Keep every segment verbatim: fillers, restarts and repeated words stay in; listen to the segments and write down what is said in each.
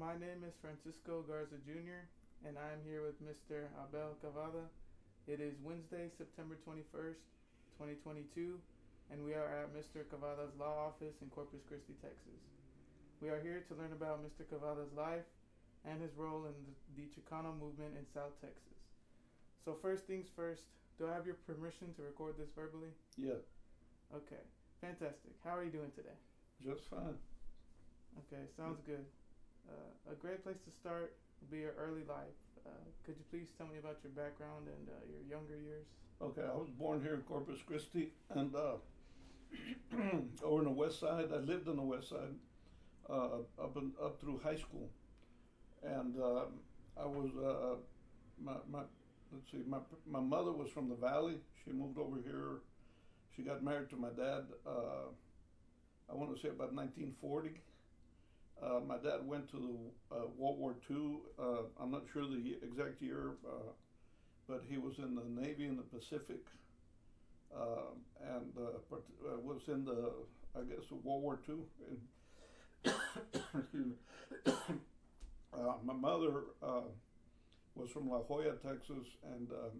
my name is Francisco Garza Junior and I am here with Mister Abel Cavada. It is Wednesday, September twenty-first, twenty twenty-two, and we are at Mister Cavada's law office in Corpus Christi, Texas. We are here to learn about Mister Cavada's life and his role in the, the Chicano movement in South Texas. So first things first, do I have your permission to record this verbally? Yeah, Okay, fantastic. How are you doing today? just fine. Okay, sounds good. Uh, a great place to start would be your early life. Uh, could you please tell me about your background and uh, your younger years? Okay, I was born here in Corpus Christi, and uh, over in the west side. I lived on the west side uh, up and up through high school, and uh, I was uh, my my let's see my my mother was from the valley. She moved over here. She got married to my dad. Uh, I want to say about nineteen forty. Uh, my dad went to the uh, World War Two. Uh, I'm not sure the exact year, uh, but he was in the Navy in the Pacific, uh, and uh, part- uh, was in the, I guess, World War Two. And excuse me. Uh, my mother uh, was from La Jolla, Texas, and um,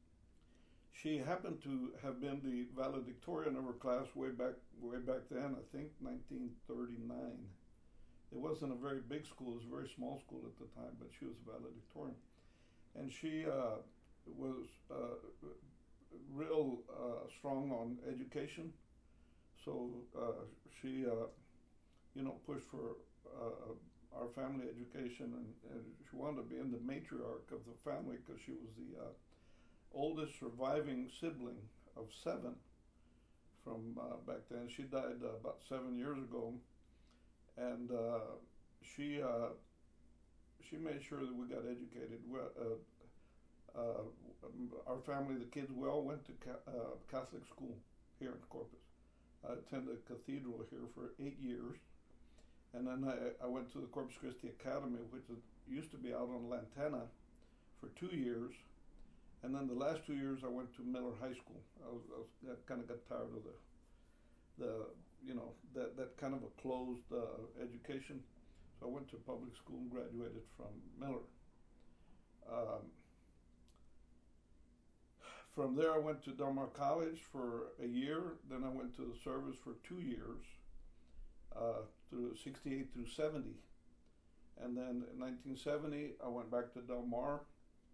she happened to have been the valedictorian of her class way back, way back then. I think nineteen thirty-nine. It wasn't a very big school; it was a very small school at the time, but she was a valedictorian, and she uh, was uh, real uh, strong on education. So uh, she, uh, you know, pushed for uh, our family education, and, and she wanted to be in the matriarch of the family because she was the uh, oldest surviving sibling of seven from uh, back then. She died uh, about seven years ago, and uh, she uh, she made sure that we got educated. We, uh, uh, our family, the kids, we all went to ca- uh, Catholic school here in Corpus. I attended cathedral here for eight years, and then I, I went to the Corpus Christi Academy, which is, used to be out on Lantana, for two years. And then the last two years, I went to Miller High School. I was, I was I kind of got tired of the, the you know, that, that kind of a closed uh, education. So I went to public school and graduated from Miller. Um, from there, I went to Del Mar College for a year. Then I went to the service for two years, uh, through sixty-eight through seventy. And then in nineteen seventy, I went back to Del Mar.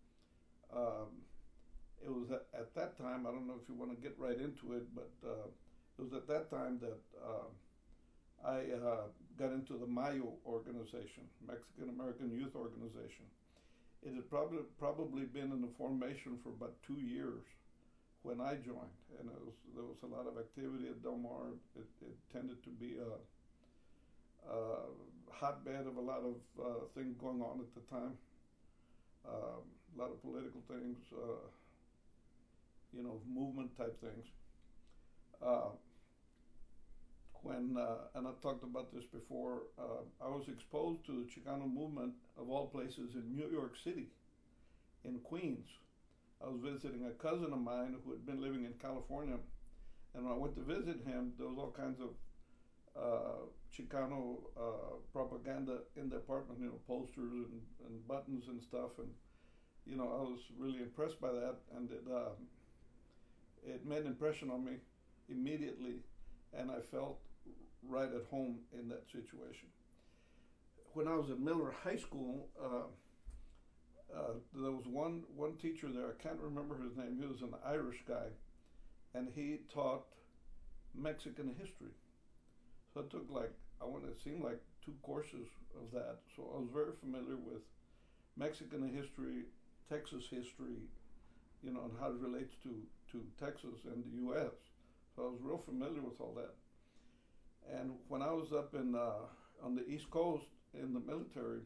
Um, it was at, at that time, I don't know if you want to get right into it, but uh, it was at that time that uh, I uh, got into the Mayo organization, Mexican American Youth Organization. It had probably probably been in the formation for about two years when I joined, and it was, there was a lot of activity at Del Mar. It, it tended to be a, a hotbed of a lot of uh, things going on at the time. Um, a lot of political things, uh, you know, movement type things. Uh, when, uh, and I've talked about this before, uh, I was exposed to the Chicano movement of all places in New York City, in Queens. I was visiting a cousin of mine who had been living in California, and when I went to visit him, there was all kinds of uh, Chicano uh, propaganda in the apartment, you know, posters and, and buttons and stuff, and you know, I was really impressed by that, and it uh, it made an impression on me immediately, and I felt right at home in that situation. When I was at Miller High School, uh, uh, there was one one teacher there. I can't remember his name. He was an Irish guy, and he taught Mexican history. So I took like I want it seemed like two courses of that. So I was very familiar with Mexican history, Texas history, you know, and how it relates to, to Texas and the U S. So I was real familiar with all that. And when I was up in uh, on the East Coast in the military,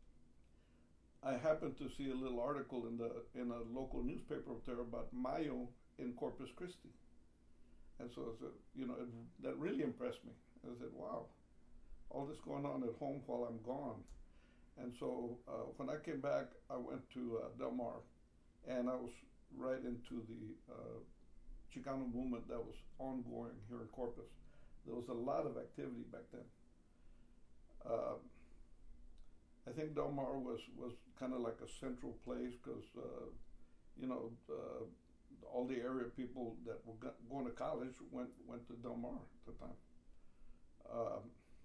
I happened to see a little article in the in a local newspaper up there about Mayo in Corpus Christi. And so I said, you know, it, that really impressed me. I said, wow, all this going on at home while I'm gone. And so uh, when I came back, I went to uh, Del Mar, and I was right into the uh, Chicano movement that was ongoing here in Corpus. There was a lot of activity back then. Uh, I think Del Mar was, was kind of like a central place because, uh, you know, uh, all the area people that were go- going to college went went to Del Mar at the time. Um,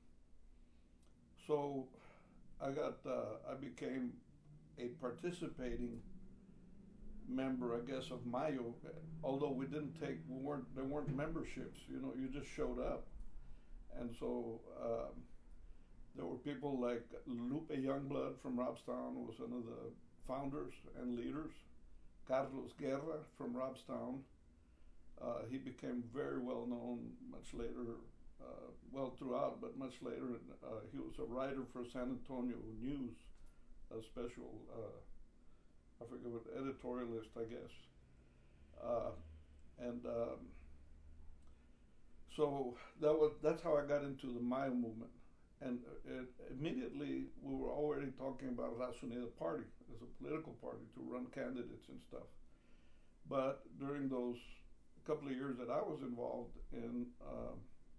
so I got uh, I became a participating member, I guess, of Mayo. Although we didn't take, we weren't there weren't memberships. You know, you just showed up, and so. Um, There were people like Lupe Youngblood from Robstown, who was one of the founders and leaders. Carlos Guerra from Robstown. Uh, he became very well known much later, uh, well throughout, but much later. Uh, he was a writer for San Antonio News, a special, uh, I forget what, editorialist, I guess. Uh, and um, so that was that's how I got into the Mayo movement. And uh, immediately we were already talking about Raza Unida Party as a political party to run candidates and stuff. But during those couple of years that I was involved in, uh,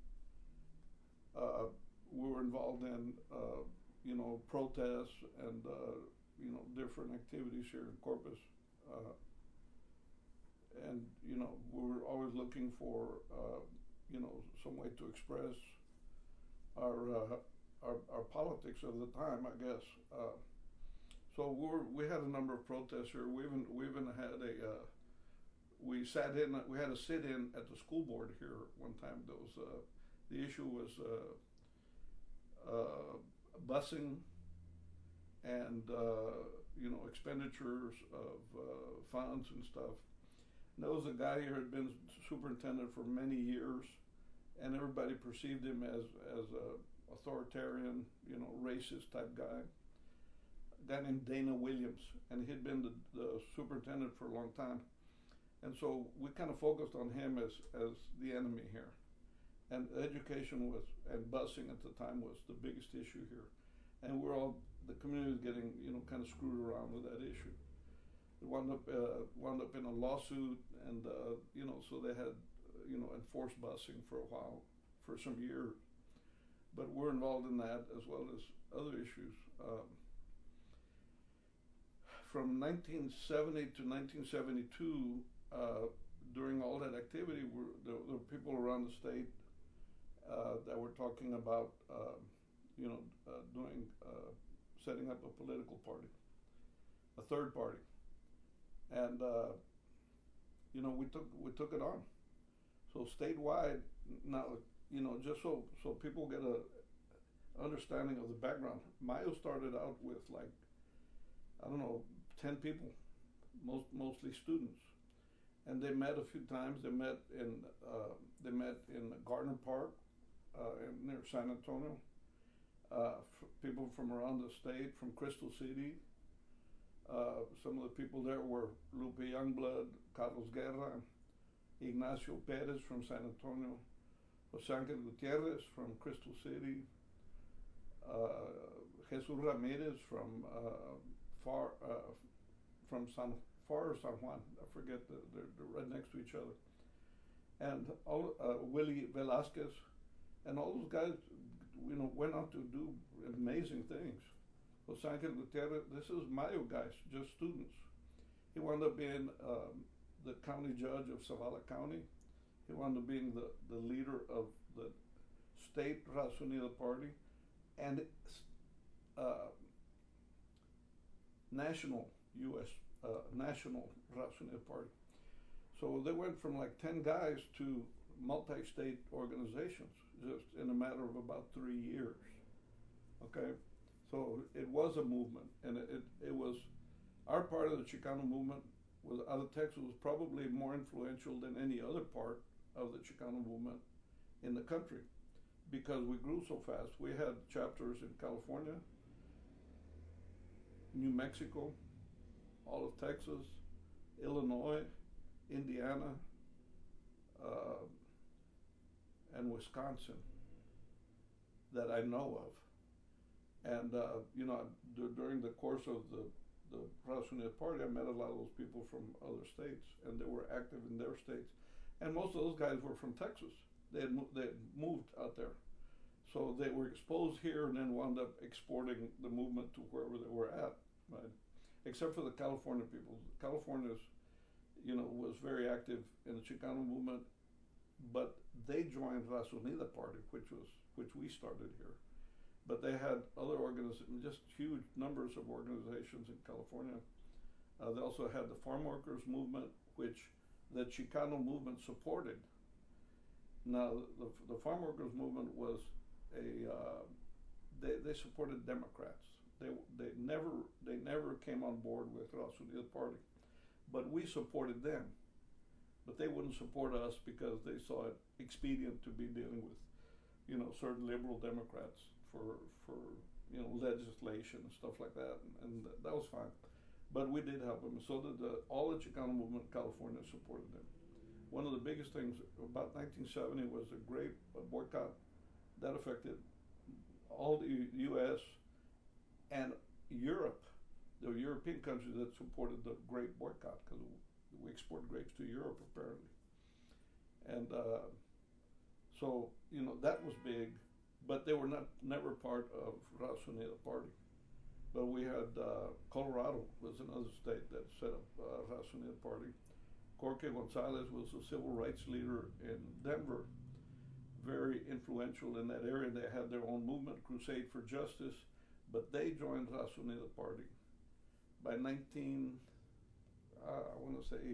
uh, we were involved in, uh, you know, protests and, uh, you know, different activities here in Corpus. Uh, and, you know, we were always looking for, uh, you know, some way to express our, uh, our our politics of the time, I guess. Uh, so we were, we had a number of protests here. We even we even had a uh, we sat in we had a sit in at the school board here one time. There was uh, the issue was uh, uh, busing and uh, you know expenditures of uh, funds and stuff. And there was a guy here who had been superintendent for many years. And everybody perceived him as as a authoritarian, you know, racist type guy. A guy named Dana Williams, and he'd been the, the superintendent for a long time. And so we kind of focused on him as as the enemy here. And education was and busing at the time was the biggest issue here. And we're all the community was getting you know kind of screwed around with that issue. It wound up uh, wound up in a lawsuit, and uh, you know so they had. you know, enforced busing for a while, for some years. But we're involved in that as well as other issues. Um, from nineteen seventy to nineteen seventy-two, uh, during all that activity, were, there, there were people around the state uh, that were talking about, uh, you know, uh, doing, uh, setting up a political party, a third party. And, uh, you know, we took we took it on. So statewide, now, you know, just so, so people get a understanding of the background, Mayo started out with like, I don't know, ten people, most mostly students. And they met a few times. They met in, uh, they met in Gardner Park, uh, in, near San Antonio. Uh, f- people from around the state, from Crystal City. Uh, some of the people there were Lupe Youngblood, Carlos Guerra, Ignacio Perez from San Antonio, Jose Angel Gutierrez from Crystal City, uh, Jesus Ramirez from uh, far uh, from San Far or San Juan, I forget, the, they're, they're right next to each other, and all uh, Willie Velasquez, and all those guys, you know, went on to do amazing things. Jose Angel Gutierrez, this is Mayo guys, just students. He wound up being um, the county judge of Zavala County. He wound up being the, the leader of the state Raza Unida Party and uh, national U S uh, national Raza Unida Party. So they went from like ten guys to multi-state organizations just in a matter of about three years. Okay, so it was a movement, and it, it, it was our part of the Chicano movement. Was out of Texas was probably more influential than any other part of the Chicano movement in the country because we grew so fast. We had chapters in California, New Mexico, all of Texas, Illinois, Indiana, uh, and Wisconsin that I know of. And, uh, you know, d- during the course of the the Raza Unida Party, I met a lot of those people from other states, and they were active in their states. And most of those guys were from Texas. They had, mo- they had moved out there. So they were exposed here and then wound up exporting the movement to wherever they were at, right? Except for the California people. California's, you know, was very active in the Chicano movement, but they joined Raza Unida Party, which was which we started here. But they had other organizations, just huge numbers of organizations in California. Uh, they also had the farm workers movement, which the Chicano movement supported. Now, the, the farm workers movement was a, uh, they, they supported Democrats. They, they never they never came on board with Raza Unida Party, but we supported them. But they wouldn't support us because they saw it expedient to be dealing with, you know, certain liberal Democrats for for you know legislation and stuff like that, and, and th- that was fine. But we did help them. So did the, all the Chicano movement in California supported them. One of the biggest things about nineteen seventy was the great boycott that affected all the U S and Europe. There were European countries that supported the grape boycott because we export grapes to Europe apparently. And uh, so, you know, that was big, but they were not never part of Raza Unida Party. But we had uh, Colorado was another state that set up uh, Raza Unida Party. Jorge Gonzalez was a civil rights leader in Denver, very influential in that area. They had their own movement, Crusade for Justice, but they joined Raza Unida Party. By nineteen, uh, I want to say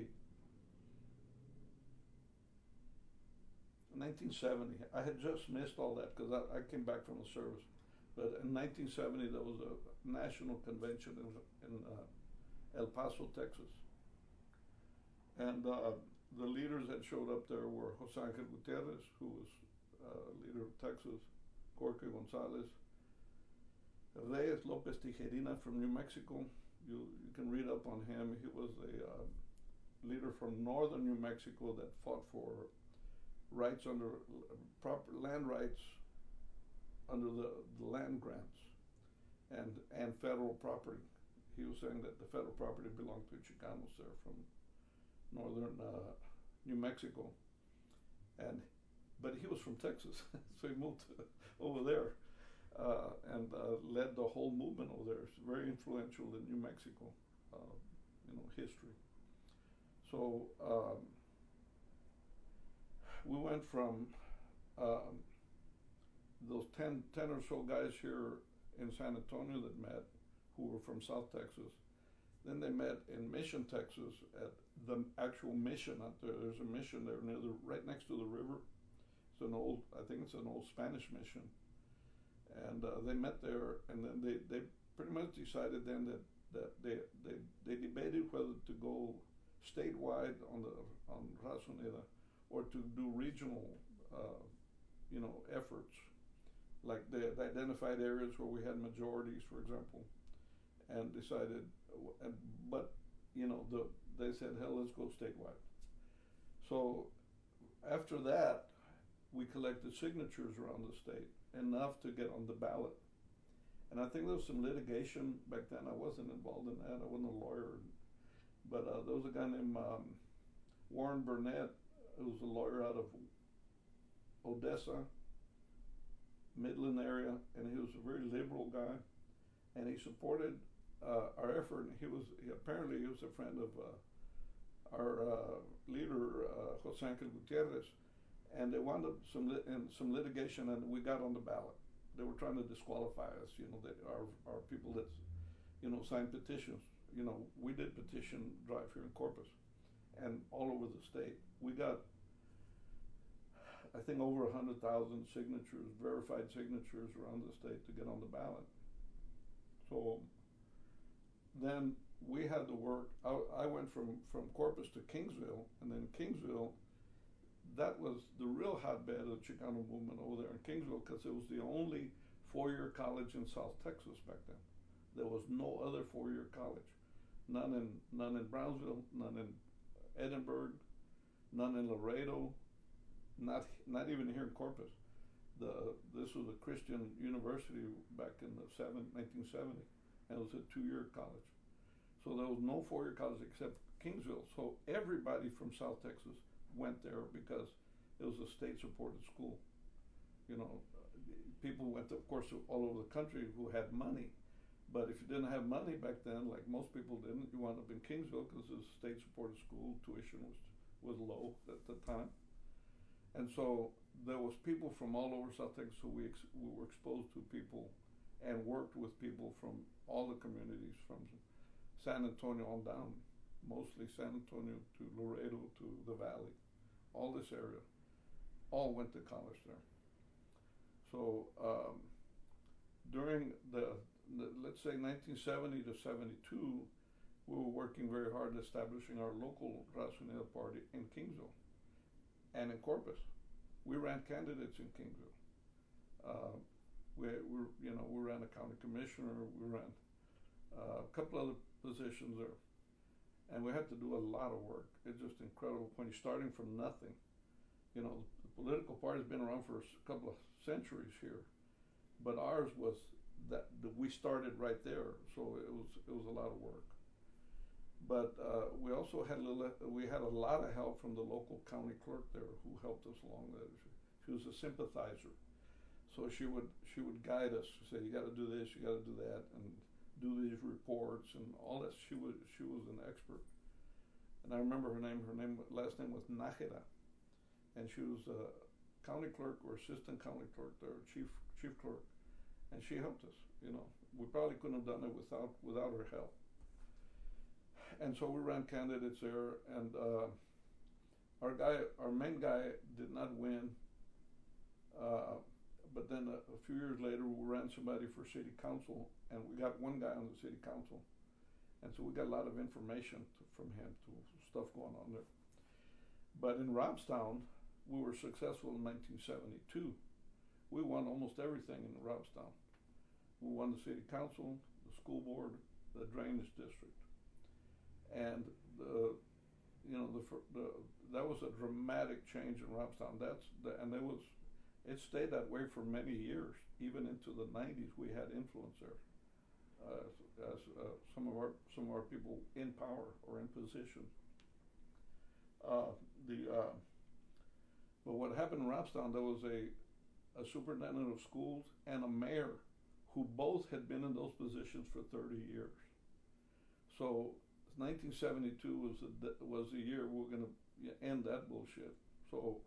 nineteen seventy. I had just missed all that because I, I came back from the service. But in nineteen seventy, there was a national convention in, in uh, El Paso, Texas. And uh, the leaders that showed up there were Jose Angel Gutierrez, who was uh, leader of Texas, Jorge Gonzalez, Reyes Lopez Tijerina from New Mexico. You, you can read up on him. He was a uh, leader from northern New Mexico that fought for rights under uh, proper land rights under the, the land grants and and federal property. He was saying that the federal property belonged to Chicanos there from northern uh, New Mexico, and but he was from Texas, so he moved to, over there uh, and uh, led the whole movement over there. It's very influential in New Mexico, uh, you know, history. So um, we went from um, those ten, ten or so guys here in San Antonio that met, who were from South Texas. Then they met in Mission, Texas, at the actual mission out there. There's a mission there near the, right next to the river. It's an old, I think it's an old Spanish mission. And uh, they met there, and then they, they pretty much decided then that, that they, they they debated whether to go statewide on the on Raza Unida or to do regional, uh, you know, efforts. Like they, they identified areas where we had majorities, for example, and decided, and, but you know, the, they said, hell, let's go statewide. So after that, we collected signatures around the state, enough to get on the ballot. And I think there was some litigation back then. I wasn't involved in that. I wasn't a lawyer. But uh, there was a guy named um, Warren Burnett, who was a lawyer out of Odessa, Midland area, and he was a very liberal guy. And he supported uh, our effort. And he was, he, apparently he was a friend of uh, our uh, leader, uh, Jose Angel Gutierrez. And they wound up some lit- in some litigation, and we got on the ballot. They were trying to disqualify us, you know, that our our people that, you know, signed petitions. You know, we did petition drive here in Corpus, and all over the state. We got, I think, over a hundred thousand signatures, verified signatures around the state to get on the ballot. So then we had to work. I, I went from from Corpus to Kingsville, and then Kingsville. That was the real hotbed of the Chicano movement over there in Kingsville, because it was the only four-year college in South Texas back then. There was no other four-year college, none in none in Brownsville, none in Edinburgh, none in Laredo, not not even here in Corpus. The this was a Christian university back in the seven, nineteen seventy, and it was a two-year college. So there was no four-year college except Kingsville. So everybody from South Texas went there because it was a state-supported school. you know, people went, of course, all over the country who had money. But if you didn't have money back then, like most people didn't, you wound up in Kingsville because the state-supported school tuition was was low at the time. And so there was people from all over South Texas who we, ex- we were exposed to people and worked with people from all the communities from San Antonio on down, mostly San Antonio to Laredo to the Valley, all this area, all went to college there. So um, during the, the, let's say nineteen seventy to seventy-two, we were working very hard at establishing our local Raza Unida party in Kingsville and in Corpus. We ran candidates in Kingsville. Uh, we, we, you know, we ran a county commissioner. We ran uh, a couple other positions there, and we had to do a lot of work. It's just incredible when you're starting from nothing. You know, the political party's been around for a couple of centuries here, but ours was that, that we started right there, so it was it was a lot of work. But uh, we also had a little, we had a lot of help from the local county clerk there who helped us along that. She was a sympathizer, so she would she would guide us. Say, you got to do this, you got to do that, and do these reports and all that. She was she was an expert. And I remember her name. Her name last name was Nájera, and she was a county clerk or assistant county clerk there, chief chief clerk, and she helped us. You know, we probably couldn't have done it without without her help. And so we ran candidates there, and uh, our guy, our main guy, did not win. Uh, but then a, a few years later, we ran somebody for city council, and we got one guy on the city council, and so we got a lot of information to, from him, to stuff going on there. But in Robstown, we were successful in nineteen seventy-two. We won almost everything in Robstown. We won the city council, the school board, the drainage district. And the, you know, the, the that was a dramatic change in Robstown. That's the, and it was, it stayed that way for many years. Even into the nineties, we had influence there. Uh, as uh, some of our some of our people in power or in position. Uh, the uh, but what happened in Robstown, there was a a superintendent of schools and a mayor who both had been in those positions for thirty years. So nineteen seventy-two was the was the year we we're going to end that bullshit. So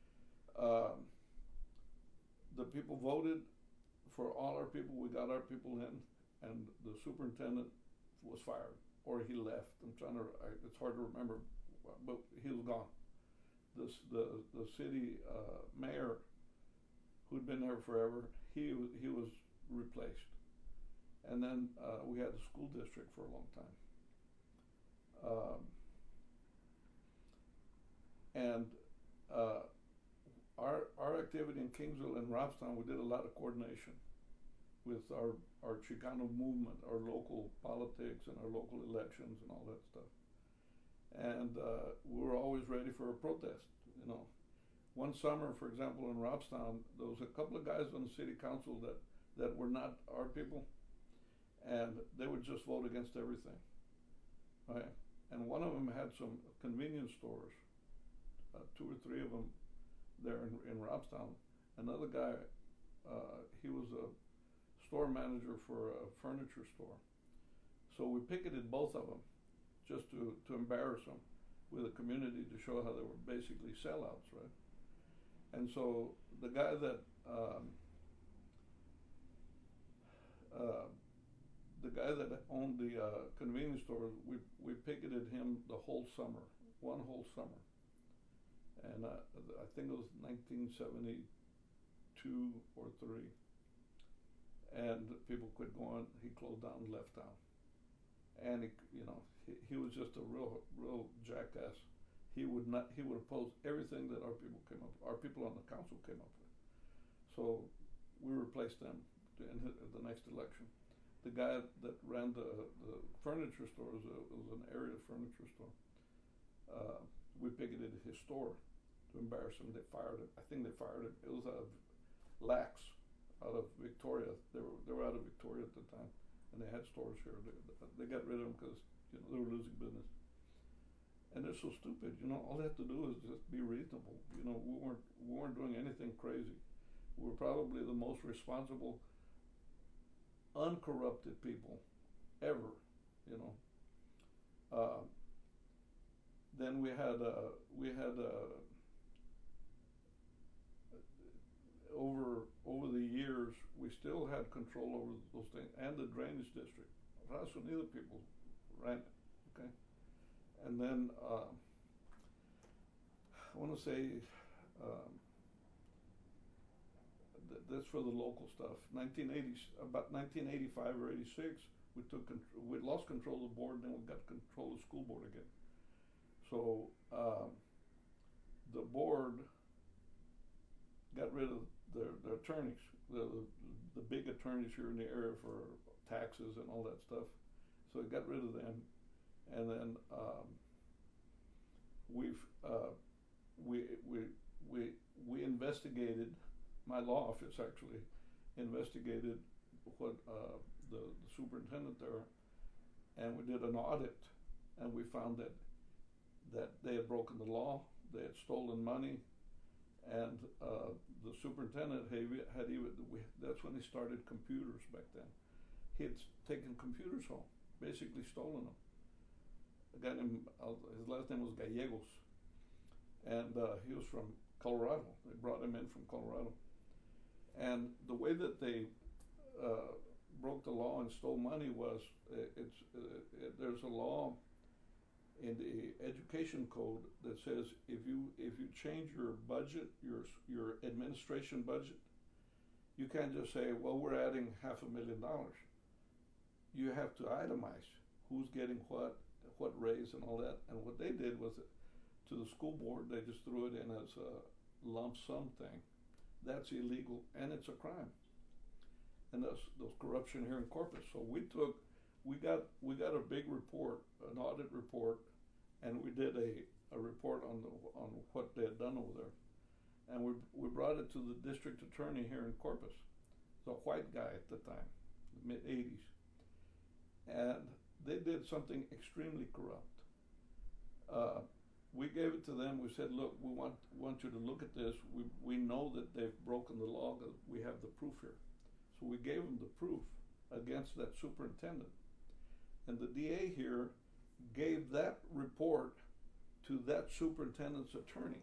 um, the people voted for all our people. We got our people in, and the superintendent was fired or he left. I'm trying to. I, it's hard to remember, but he was gone. This the the city uh, mayor, who'd been there forever, he he was replaced, and then uh, we had the school district for a long time. Um, and uh, our our activity in Kingsville and Robstown, we did a lot of coordination with our, our Chicano movement, our local politics and our local elections and all that stuff. And uh, we were always ready for a protest, you know. One summer, for example, in Robstown, there was a couple of guys on the city council that, that were not our people, and they would just vote against everything, right? And one of them had some convenience stores, uh, two or three of them there in, in Robstown. Another guy, uh, he was a store manager for a furniture store. So we picketed both of them just to, to embarrass them with the community to show how they were basically sellouts, right? And so the guy that, um, uh, the guy that owned the uh, convenience store, we we picketed him the whole summer, one whole summer, and uh, I think it was nineteen seventy-two or three, and people quit going. He closed down, and left town, and he, you know, he, he was just a real real jackass. He would not. He would oppose everything that our people came up, our people on the council came up with. So we replaced them in the next election. The guy that ran the, the furniture store, was, a, was an area furniture store. Uh, we picketed his store to embarrass him. They fired him. I think they fired him. It was out of Lax, out of Victoria. They were they were out of Victoria at the time, and they had stores here. They, they got rid of them because, you know, they were losing business. And they're so stupid. You know, all they have to do is just be reasonable. You know, we weren't we weren't doing anything crazy. we're probably the most responsible, uncorrupted people ever, you know. Uh, then we had uh, we had uh, over over the years we still had control over those things, and the drainage district. Raso Unido people ran it, okay. And then uh, I want to say um, th- that's for the local stuff. nineteen eighty, about nineteen eighty-five or eighty-six, we took contr- we lost control of the board, then we got control of the school board again. So um, the board got rid of their, their attorneys, the, the the big attorneys here in the area for taxes and all that stuff. So it got rid of them, and then um, we've uh, we we we we investigated. My law office actually investigated what uh, the, the superintendent there, and we did an audit, and we found that that they had broken the law, they had stolen money, and uh, the superintendent had even, had even we, that's when he started computers back then. He had taken computers home, basically stolen them. A guy named, uh, his last name was Gallegos, and uh, he was from Colorado. They brought him in from Colorado. And the way that they uh, broke the law and stole money was, uh, it's uh, it, there's a law in the education code that says if you if you change your budget, your your administration budget, you can't just say, well, we're adding half a million dollars. You have to itemize who's getting what, what raise and all that. And what they did was, to the school board, they just threw it in as a lump sum thing. That's illegal and it's a crime. And there's there's corruption here in Corpus. So we took, we got we got a big report, an audit report, and we did a, a report on the on what they had done over there. And we we brought it to the district attorney here in Corpus, the white guy at the time, mid eighties. And they did something extremely corrupt. Uh, we gave it to them. We said, look, we want want you to look at this. We we know that they've broken the law. That we have the proof here. So we gave them the proof against that superintendent. And the D A here gave that report to that superintendent's attorney.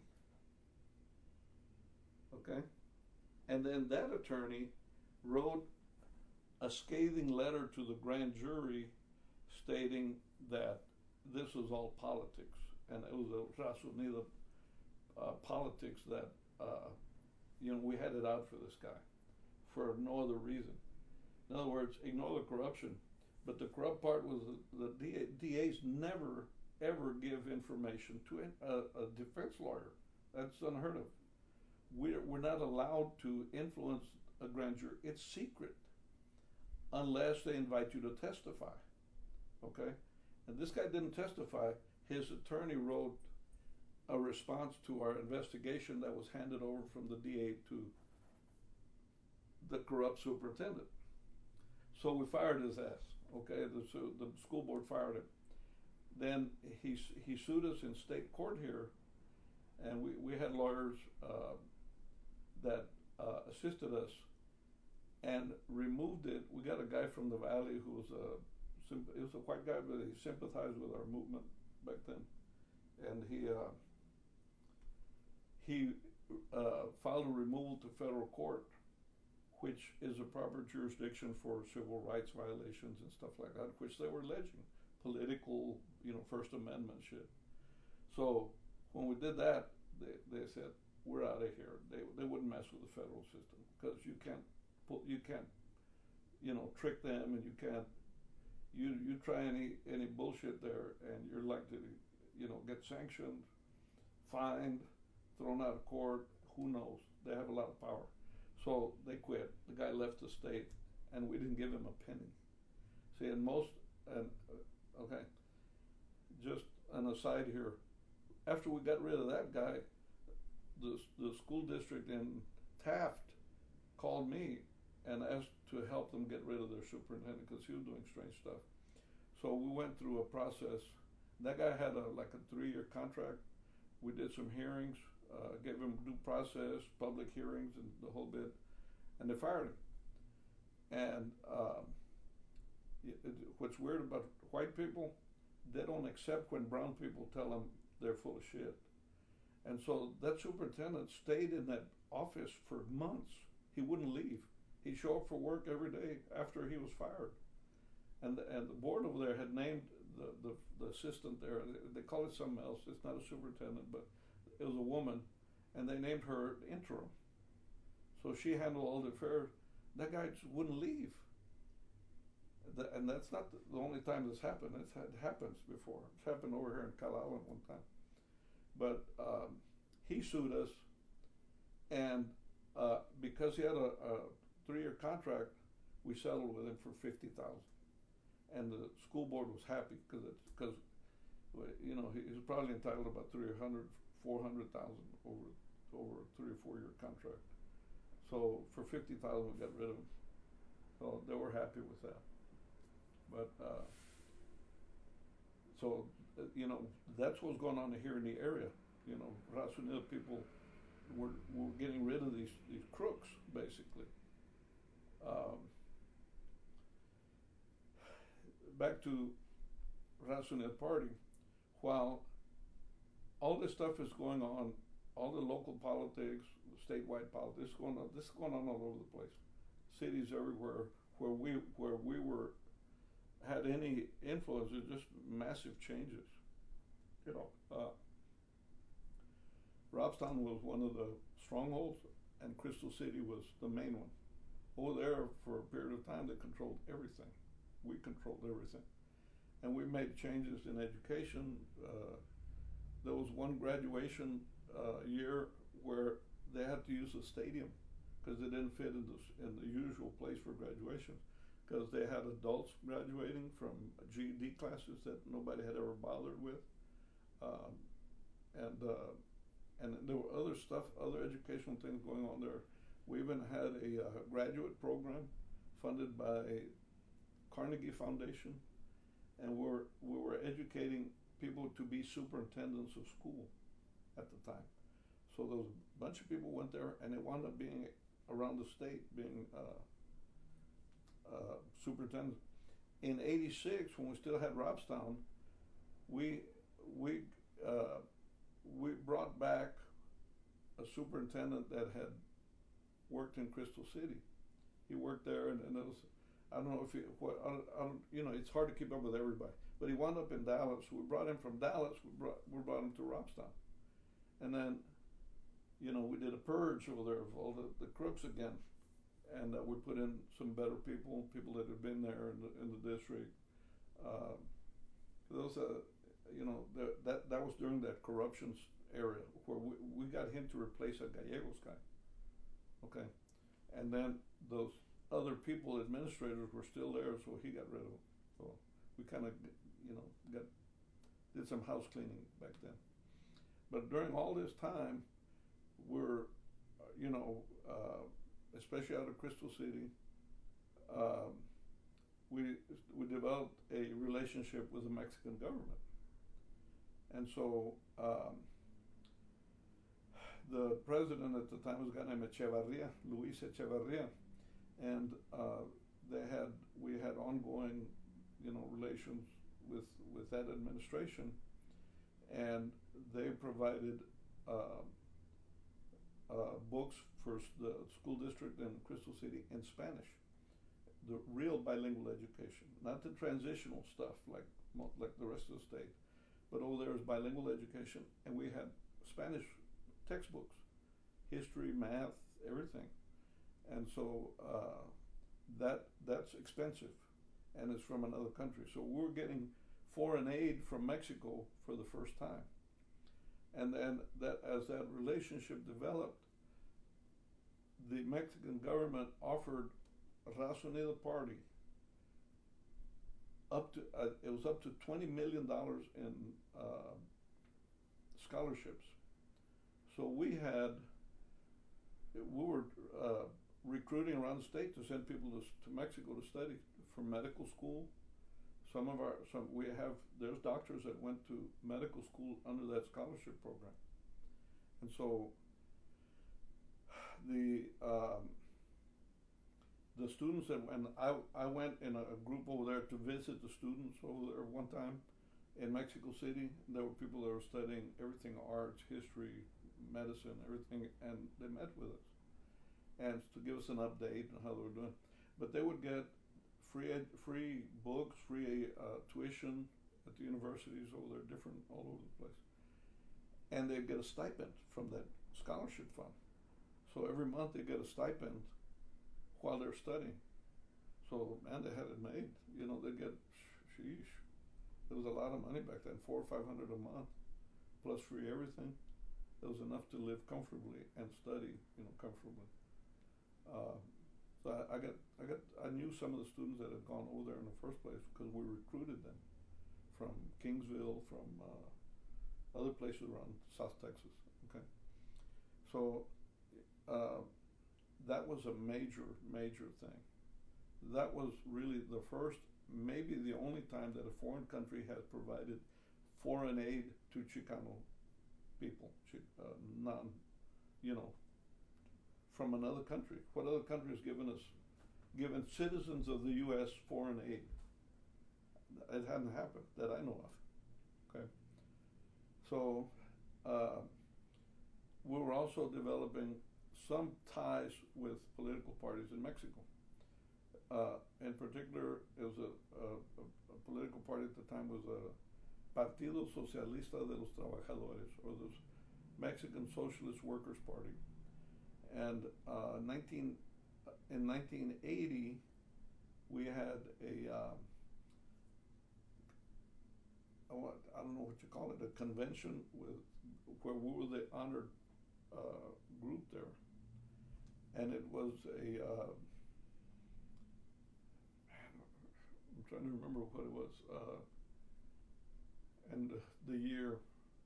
Okay? And then that attorney wrote a scathing letter to the grand jury stating that this was all politics. And it was a Raso Unido uh, politics that, uh, you know, we had it out for this guy for no other reason. In other words, ignore the corruption. But the corrupt part was the, the D A, D As never, ever give information to a, a defense lawyer. That's unheard of. We're, we're not allowed to influence a grand jury. It's secret unless they invite you to testify. Okay? And this guy didn't testify. His attorney wrote a response to our investigation that was handed over from the D A to the corrupt superintendent. So we fired his ass. Okay, the, the school board fired him. Then he he sued us in state court here, and we, we had lawyers uh, that uh, assisted us and removed it. We got a guy from the valley who was a he was a white guy, but he sympathized with our movement back then, and he uh, he uh, filed a removal to federal court, which is a proper jurisdiction for civil rights violations and stuff like that, which they were alleging, political, you know, First Amendment shit. So when we did that, they, they said, we're out of here. They they wouldn't mess with the federal system because you can't put, you can't, you know, trick them, and you can't, you you try any any bullshit there, and you're likely to, you know, get sanctioned, fined, thrown out of court. Who knows? They have a lot of power. So they quit. The guy left the state, and we didn't give him a penny. See, and most, and uh, okay, just an aside here. After we got rid of that guy, the the school district in Taft called me and asked to help them get rid of their superintendent because he was doing strange stuff. So we went through a process. That guy had a like a three-year contract. We did some hearings. Uh, gave him due process, public hearings, and the whole bit. and they fired him. And um, it, it, what's weird about white people, they don't accept when brown people tell them they're full of shit. And so that superintendent stayed in that office for months. He wouldn't leave. He'd show up for work every day after he was fired. And the, and the board over there had named the, the, the assistant there, they, they call it something else, it's not a superintendent, but it was a woman, and they named her interim. So she handled all the affairs. That guy just wouldn't leave. The, and that's not the, the only time this happened. It's, it happens before. It's happened over here in Calallen one time. But um, he sued us, and uh, because he had a, a three-year contract, we settled with him for fifty thousand dollars. And the school board was happy because because you know he, he was probably entitled to about three hundred, four hundred thousand over over a three or four year contract. So for fifty thousand, we got rid of him. So they were happy with that. But uh, so uh, you know that's what's going on here in the area. You know, Raza Unida people were were getting rid of these these crooks basically. Um, back to Raza Unida Party, while all this stuff is going on, all the local politics, statewide politics, going on, this is going on all over the place. Cities everywhere where we where we were had any influence, it's just massive changes. You know, uh, Robstown was one of the strongholds, and Crystal City was the main one. Over there, for a period of time, they controlled everything. We controlled everything. And we made changes in education. Uh, there was one graduation uh, year where they had to use a stadium because they didn't fit in the, in the usual place for graduation, because they had adults graduating from G E D classes that nobody had ever bothered with. Um, and uh, and there were other stuff, other educational things going on there. We even had a uh, graduate program funded by Carnegie Foundation, and we're, we were educating people to be superintendents of school at the time. So there was a bunch of people went there, and it wound up being around the state being uh, uh, superintendents. In eighty-six, when we still had Robstown, we we uh, we brought back a superintendent that had worked in Crystal City. He worked there, and, and it was, I don't know if he, what, I don't, I don't, you know, it's hard to keep up with everybody. But he wound up in Dallas. We brought him from Dallas. We brought we brought him to Robstown, and then, you know, we did a purge over there of all the, the crooks again, and uh, we put in some better people, people that had been there in the in the district. Uh, those, uh, you know, the, that that was during that corruption area where we we got him to replace a Gallegos guy. Okay, and then those other people, administrators, were still there, so he got rid of them. So we kind of, you know, got did some house cleaning back then. But during all this time, we're, uh, you know, uh, especially out of Crystal City, um, we we developed a relationship with the Mexican government, and so. Um, The president at the time was a guy named Echevarria, Luis Echevarria, and uh, they had we had ongoing, you know, relations with with that administration, and they provided uh, uh, books for the school district in Crystal City in Spanish, the real bilingual education, not the transitional stuff like like the rest of the state, but over there is bilingual education, and we had Spanish textbooks, history, math, everything, and so uh, that that's expensive, and it's from another country. So we're getting foreign aid from Mexico for the first time, and then that as that relationship developed, the Mexican government offered Raza Unida Party up to uh, it was up to twenty million dollars in uh, scholarships. So we had, we were uh, recruiting around the state to send people to, to Mexico to study for medical school. Some of our, some we have, there's doctors that went to medical school under that scholarship program. And so the, um, the students that when I I went in a, a group over there to visit the students over there one time in Mexico City. There were people that were studying everything, arts, history, medicine, everything, and they met with us and to give us an update on how they were doing. But they would get free ed, free books, free uh, tuition at the universities over there, different all over the place, and they'd get a stipend from that scholarship fund. So every month they get a stipend while they're studying. So man, they had it made. You know, they get sheesh. It was a lot of money back then, four or five hundred a month, plus free everything. It was enough to live comfortably and study, you know, comfortably. Uh, so I, I got, I got, I knew some of the students that had gone over there in the first place because we recruited them from Kingsville, from uh, other places around South Texas. Okay, so uh, that was a major, major thing. That was really the first, maybe the only time that a foreign country has provided foreign aid to Chicano people, uh, non, you know, from another country. What other country has given us, given citizens of the U S foreign aid? It hadn't happened that I know of. Okay, so uh, we were also developing some ties with political parties in Mexico. Uh, in particular, it was a, a, a political party at the time was a Partido Socialista de los Trabajadores, or the Mexican Socialist Workers Party. And uh, nineteen in nineteen eighty, we had a um, what, I don't know what you call it, a convention with where we were the honored uh, group there, and it was a uh, I'm trying to remember what it was, uh, and the year.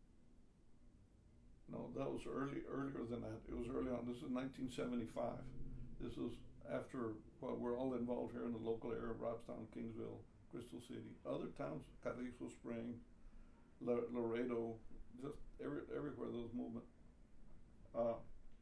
No, that was early, earlier than that. It was early on. This is nineteen seventy-five. This is after, well, we're all involved here in the local area, Robstown, Kingsville, Crystal City. Other towns, Carrizo Spring, La- Laredo, just every, everywhere those movement. Uh,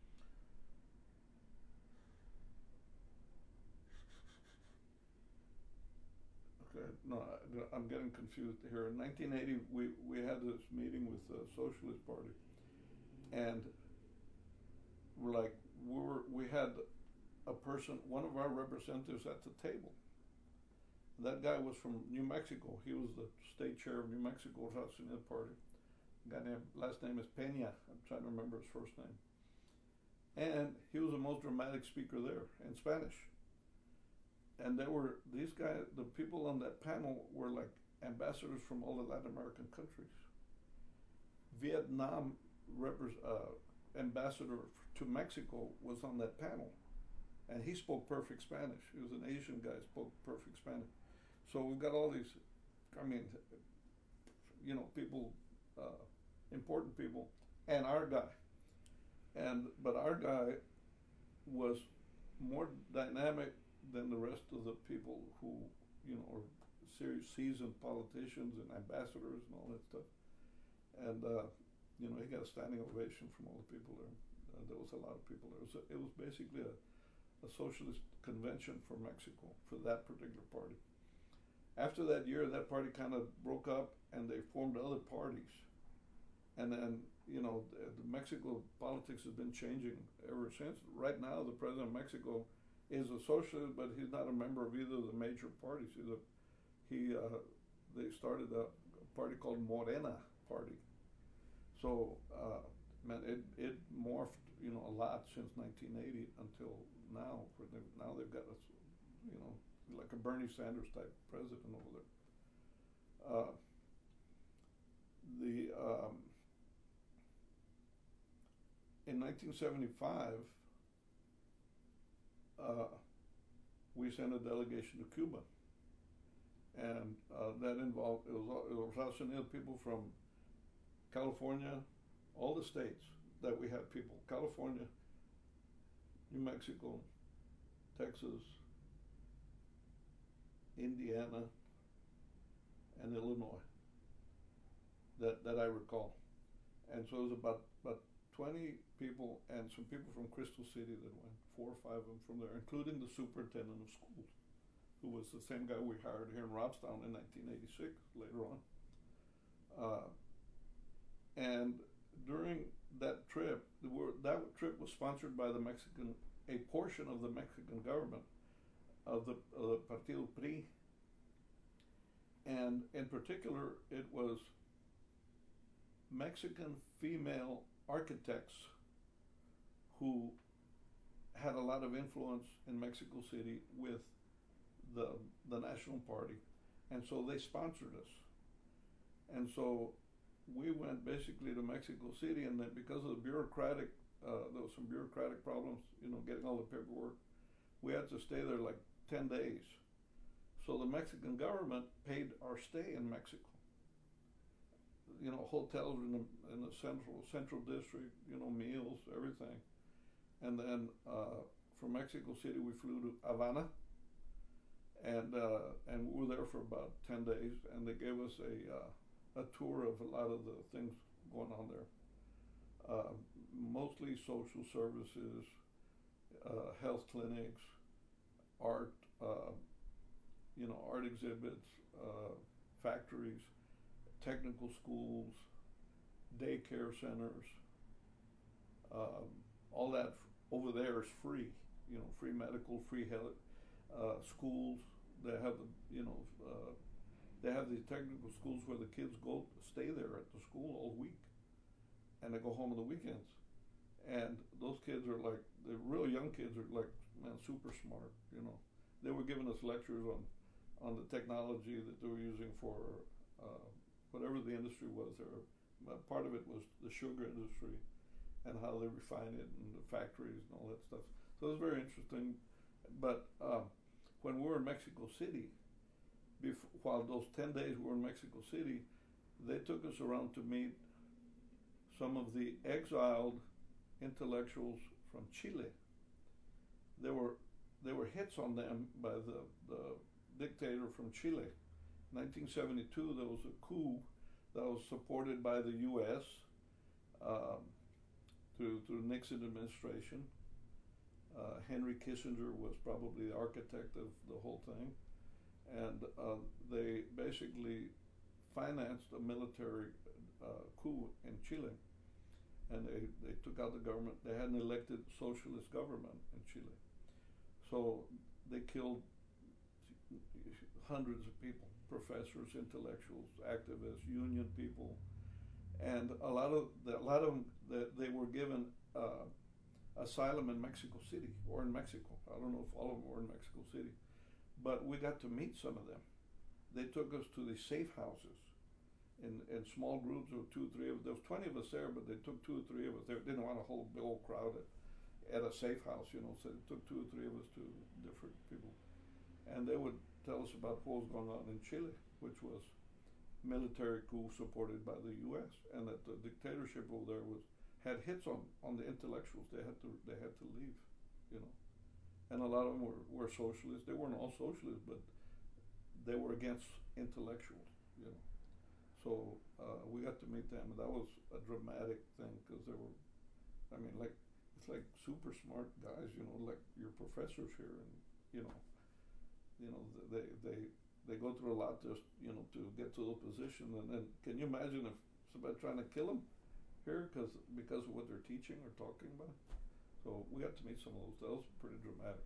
okay, no, I, I'm getting confused here. In nineteen eighty, we, we had this meeting with the Socialist Party. And we're like, we were, we had a person, one of our representatives at the table. That guy was from New Mexico. He was the state chair of New Mexico Raza Unida Party. A guy named, last name is Peña. I'm trying to remember his first name. And he was the most dramatic speaker there in Spanish. And there were, these guys, the people on that panel were like ambassadors from all the Latin American countries. Vietnam Repres- uh, ambassador to Mexico was on that panel, and he spoke perfect Spanish. He was an Asian guy, spoke perfect Spanish. So we've got all these, I mean, you know, people, uh, important people, and our guy. And but our guy was more dynamic than the rest of the people who, you know, are serious, seasoned politicians and ambassadors and all that stuff. And uh, you know, he got a standing ovation from all the people there. Uh, there was a lot of people there. It was, a, it was basically a, a socialist convention for Mexico, for that particular party. After that year, that party kind of broke up and they formed other parties. And then, you know, the, the Mexico politics has been changing ever since. Right now, the president of Mexico is a socialist, but he's not a member of either of the major parties. He's a, he, uh, they started a, a party called Morena Party. So, uh, man, it, it morphed, you know, a lot since nineteen eighty until now. Where they've, now they've got a, you know, like a Bernie Sanders type president over there. Uh, the um, in nineteen seventy-five, uh, we sent a delegation to Cuba, and uh, that involved it was it was Raza Unida people from California, all the states that we had people, California, New Mexico, Texas, Indiana, and Illinois, that, that I recall. And so it was about, about twenty people and some people from Crystal City that went, four or five of them from there, including the superintendent of schools, who was the same guy we hired here in Robstown in nineteen eighty-six, later on. Uh, and during that trip, the word, that trip was sponsored by the Mexican, a portion of the Mexican government, of the, of the Partido P R I, and in particular, it was Mexican female architects who had a lot of influence in Mexico City with the the National Party, and so they sponsored us. And so we went basically to Mexico City, and then because of the bureaucratic, uh, there was some bureaucratic problems, you know, getting all the paperwork, we had to stay there like ten days. So the Mexican government paid our stay in Mexico. You know, hotels in the in the central central district, you know, meals, everything. And then uh, from Mexico City we flew to Havana, and uh, and we were there for about ten days, and they gave us a uh, a tour of a lot of the things going on there. Uh, mostly social services, uh, health clinics, art, uh, you know, art exhibits, uh, factories, technical schools, daycare centers, um, all that f- over there is free. You know, free medical, free health, uh, schools. They have the, you know, uh, they have these technical schools where the kids go stay there at the school all week, and they go home on the weekends. And those kids are like, the real young kids are like, man, super smart. You know, they were giving us lectures on on the technology that they were using for. Uh, whatever the industry was there. Uh, part of it was the sugar industry and how they refine it and the factories and all that stuff. So it was very interesting. But uh, when we were in Mexico City, bef- while those ten days we were in Mexico City, they took us around to meet some of the exiled intellectuals from Chile. There were there were hits on them by the, the dictator from Chile. nineteen seventy-two, there was a coup that was supported by the U S um, through through Nixon administration. Uh, Henry Kissinger was probably the architect of the whole thing, and uh, they basically financed a military uh, coup in Chile, and they, they took out the government. They had an elected socialist government in Chile, so they killed hundreds of people. Professors, intellectuals, activists, union people, and a lot of the, a lot of them that they were given uh, asylum in Mexico City or in Mexico. I don't know if all of them were in Mexico City, but we got to meet some of them. They took us to the safe houses in in small groups of two, three of there was twenty of us there, but they took two or three of us. They didn't want a whole big old crowd at, at a safe house, you know. So they took two or three of us to different people, and they would tell us about what was going on in Chile, which was military coup supported by the U S, and that the dictatorship over there was had hits on, on the intellectuals. They had to they had to leave, you know, and a lot of them were, were socialists. They weren't all socialists, but they were against intellectuals, you know. So uh, we got to meet them, and that was a dramatic thing because they were, I mean, like it's like super smart guys, you know, like your professors here, and you know. You know, they they they go through a lot just, you know, to get to the position, and then can you imagine if somebody trying to kill them here because because of what they're teaching or talking about? So we got to meet some of those. That was pretty dramatic.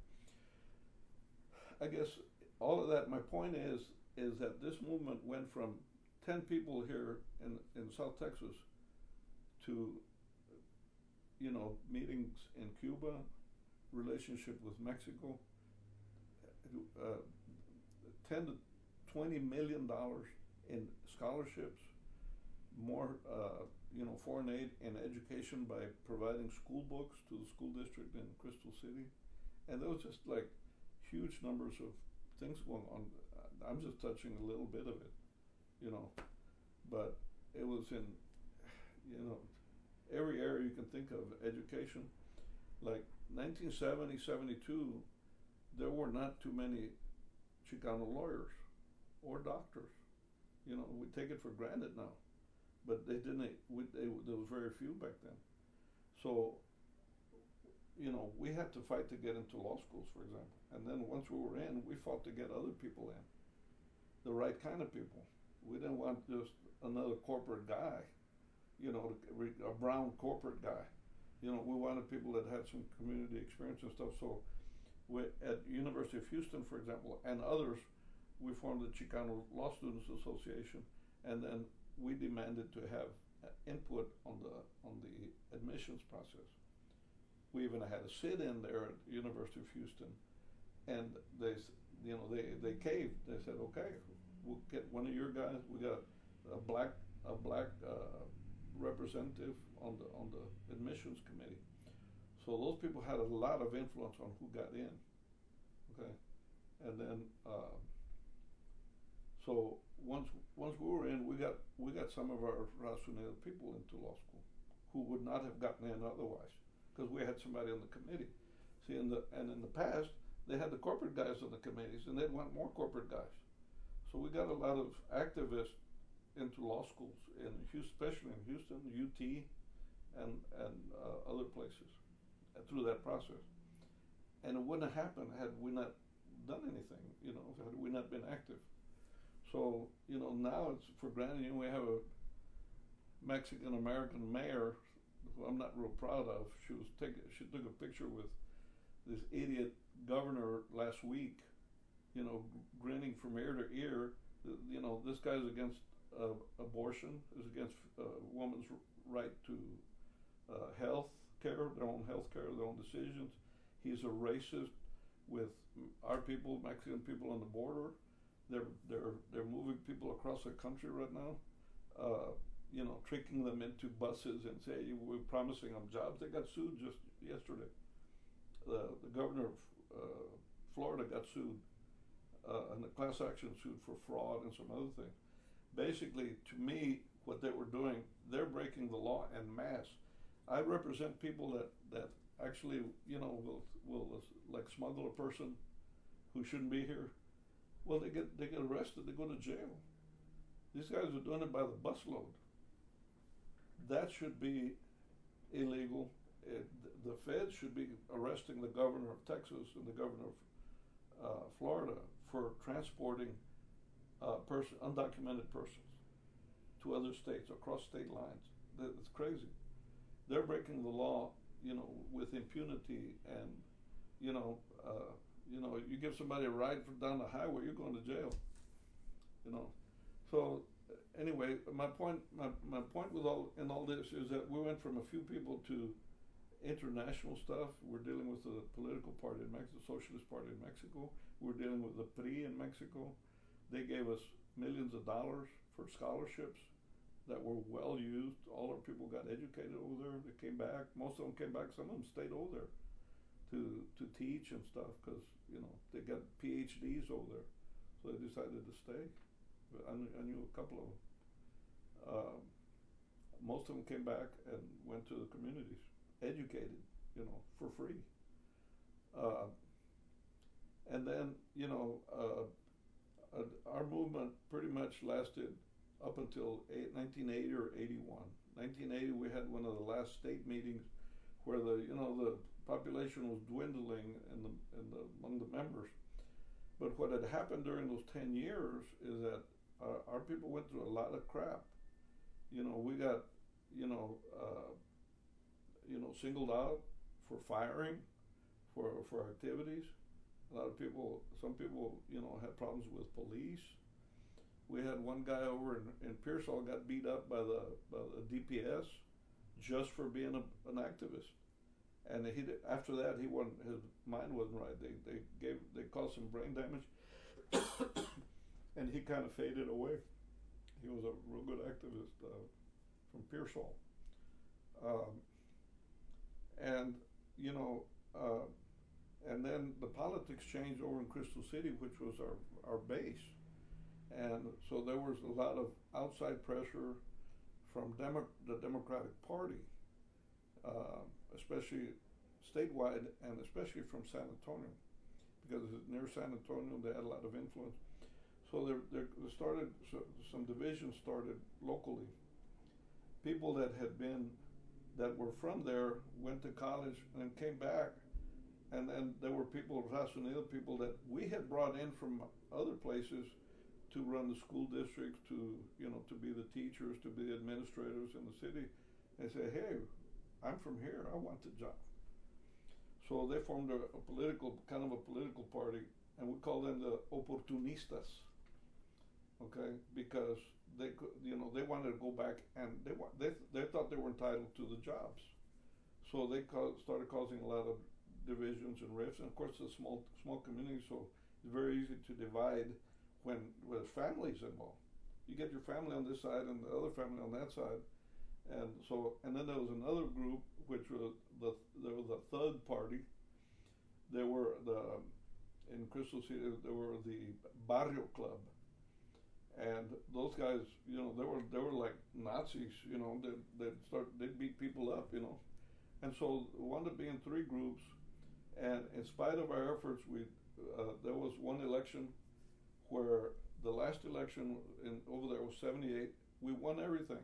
I guess all of that. My point is is that this movement went from ten people here in in South Texas to, you know, meetings in Cuba, relationship with Mexico. Uh, ten to twenty million dollars in scholarships, more uh, you know, foreign aid in education by providing school books to the school district in Crystal City, and there was just like huge numbers of things going on. I'm just touching a little bit of it, you know, but it was in, you know, every area you can think of. Education, like nineteen seventy, seventy-two, there were not too many Chicano lawyers or doctors. You know, we take it for granted now, but they didn't. We, they, there was very few back then. So, you know, we had to fight to get into law schools, for example. And then once we were in, we fought to get other people in, the right kind of people. We didn't want just another corporate guy, you know, a brown corporate guy. You know, we wanted people that had some community experience and stuff. So we, at University of Houston, for example, and others, we formed the Chicano Law Students Association, and then we demanded to have input on the on the admissions process. We even had a sit-in there at the University of Houston, and they, you know, they they caved. They said, okay, we'll get one of your guys. We got a black a black uh, representative on the on the admissions committee. So those people had a lot of influence on who got in. Okay, and then uh, so once once we were in, we got we got some of our Razoneda people into law school who would not have gotten in otherwise, because we had somebody on the committee. See, in the and in the past, they had the corporate guys on the committees, and they'd want more corporate guys. So we got a lot of activists into law schools in Houston, especially in Houston, U T, and and uh, other places uh, through that process. And it wouldn't have happened had we not done anything, you know, had we not been active. So, you know, now it's for granted. You know, we have a Mexican American mayor who I'm not real proud of. She was taking, she took a picture with this idiot governor last week, you know, grinning from ear to ear. You know, this guy's against uh, abortion, is against a uh, woman's right to uh, health care, their own health care, their own decisions. He's a racist with our people, Mexican people on the border. They're they're they're moving people across the country right now, uh, you know, tricking them into buses and saying we're promising them jobs. They got sued just yesterday. The the governor of uh, Florida got sued, uh, and the class action suit for fraud and some other things. Basically, to me, what they were doing, they're breaking the law en masse. I represent people that that actually, you know, will will like smuggle a person who shouldn't be here. Well, they get they get arrested, they go to jail. These guys are doing it by the busload. That should be illegal. It, the feds should be arresting the governor of Texas and the governor of uh, Florida for transporting uh, person, undocumented persons to other states across state lines. It's crazy. They're breaking the law, you know, with impunity, and you know. Uh, You know, you give somebody a ride from down the highway, you're going to jail. You know, so anyway, my point, my, my point with all in all this is that we went from a few people to international stuff. We're dealing with the political party in Mexico, the Socialist Party in Mexico. We're dealing with the P R I in Mexico. They gave us millions of dollars for scholarships that were well used. All our people got educated over there. They came back. Most of them came back. Some of them stayed over there to to teach and stuff, because you know they got P H Ds over there, so they decided to stay. But I, knew, I knew a couple of them. Um, most of them came back and went to the communities, educated, you know, for free. Uh, and then you know uh, uh, our movement pretty much lasted up until eight, nineteen eighty or eighty-one. nineteen eighty, we had one of the last state meetings where the you know the population was dwindling in the, in the among the members. But what had happened during those ten years is that uh, our people went through a lot of crap. You know, we got, you know, uh, you know, singled out for firing, for for activities. A lot of people, some people, you know, had problems with police. We had one guy over in, in Pearsall got beat up by the, by the D P S just for being a, an activist. And he did, after that, he wasn't, his mind wasn't right. They they gave they caused some brain damage, and he kind of faded away. He was a real good activist uh, from Pearsall, um, and you know, uh, and then the politics changed over in Crystal City, which was our our base, and so there was a lot of outside pressure from Demo- the Democratic Party. Uh, especially statewide, and especially from San Antonio, because near San Antonio they had a lot of influence. So there, there started so some divisions started locally. People that had been that were from there went to college and came back, and then there were people, Raza Unida people that we had brought in from other places to run the school districts, to you know, to be the teachers, to be the administrators in the city. They say, hey, I'm from here, I want the job. So they formed a, a political, kind of a political party, and we call them the oportunistas, okay? Because they could, you know, they wanted to go back, and they wa- they they thought they were entitled to the jobs, so they ca- started causing a lot of divisions and rifts. And of course, it's a small small community, so it's very easy to divide when with families involved. You get your family on this side and the other family on that side, and so and then there was another group which was the there was a thug party. There were the in Crystal City there were the Barrio Club. And those guys, you know, they were they were like Nazis, you know. They they'd start they'd beat people up, you know, and so we wound up being three groups. And in spite of our efforts, we uh, there was one election where the last election in over there was seventy-eight. We won everything,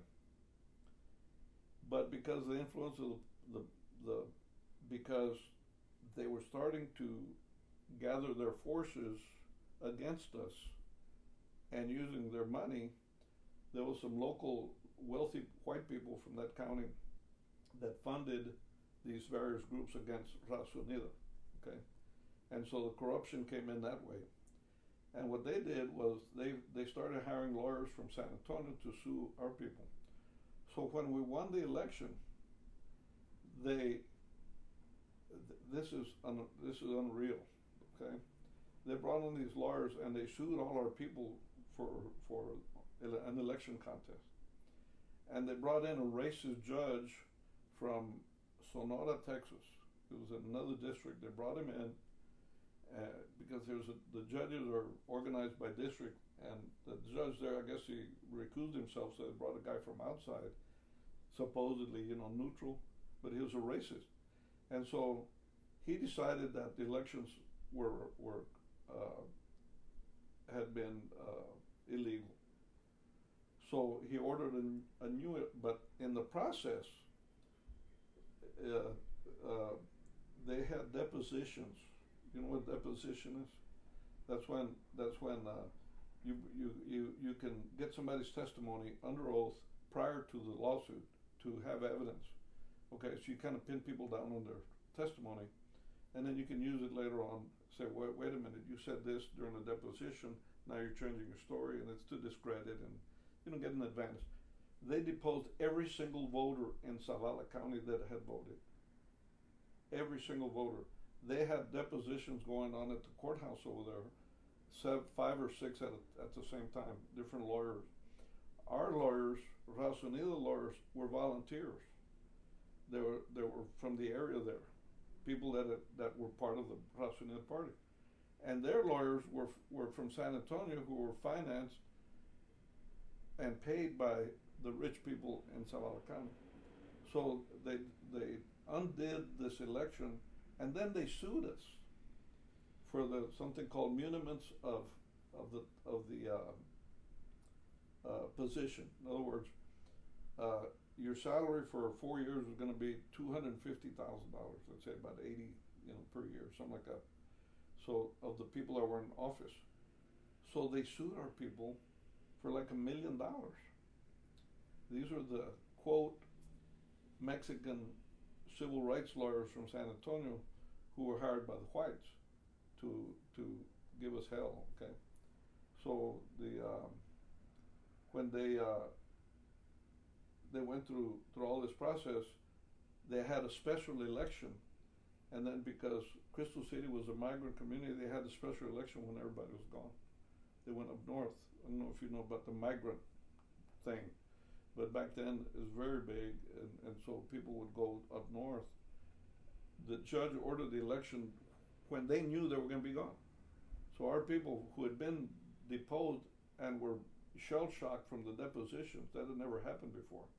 but because of the influence of the the, the because they were starting to gather their forces against us and using their money, there was some local wealthy white people from that county that funded these various groups against Raza Unida, okay? And so the corruption came in that way. And what they did was they, they started hiring lawyers from San Antonio to sue our people. So when we won the election, they, th- this is un- this is unreal, okay? They brought in these lawyers and they sued all our people for for ele- an election contest, and they brought in a racist judge from Sonora, Texas. It was in another district. They brought him in uh, because there was a, the judges are organized by district, and the judge there, I guess he recused himself, so they brought a guy from outside, supposedly, you know, neutral, but he was a racist, and so he decided that the elections were were uh, had been uh, illegal. So he ordered a, a new, but in the process, uh, uh, they had depositions. You know what deposition is? That's when that's when uh, you you you you can get somebody's testimony under oath prior to the lawsuit to have evidence. Okay, so you kind of pin people down on their testimony, and then you can use it later on. Say, wait, wait a minute, you said this during the deposition. Now you're changing your story, and it's to discredit and, you know, get an advantage. They deposed every single voter in Zavala County that had voted. Every single voter. They had depositions going on at the courthouse over there, seven, five or six at a, at the same time, different lawyers. Our lawyers, Raza Unida lawyers, were volunteers. They were they were from the area there, people that had, that were part of the Raza Unida party. And their lawyers were were from San Antonio, who were financed and paid by the rich people in Zavala County. So they they undid this election, and then they sued us for the something called muniments of of the of the uh, uh, position. In other words, uh, your salary for four years is going to be two hundred fifty thousand dollars. Let's say about eighty, you know, per year, something like that. So of the people that were in office, so they sued our people for like a million dollars. These are the quote Mexican civil rights lawyers from San Antonio who were hired by the whites to to give us hell. Okay, so the um, when they uh, they went through through all this process, they had a special election, and then because Crystal City was a migrant community, they had a special election when everybody was gone. They went up north. I don't know if you know about the migrant thing, but back then it was very big, and, and so people would go up north. The judge ordered the election when they knew they were going to be gone. So our people who had been deposed and were shell-shocked from the depositions, that had never happened before.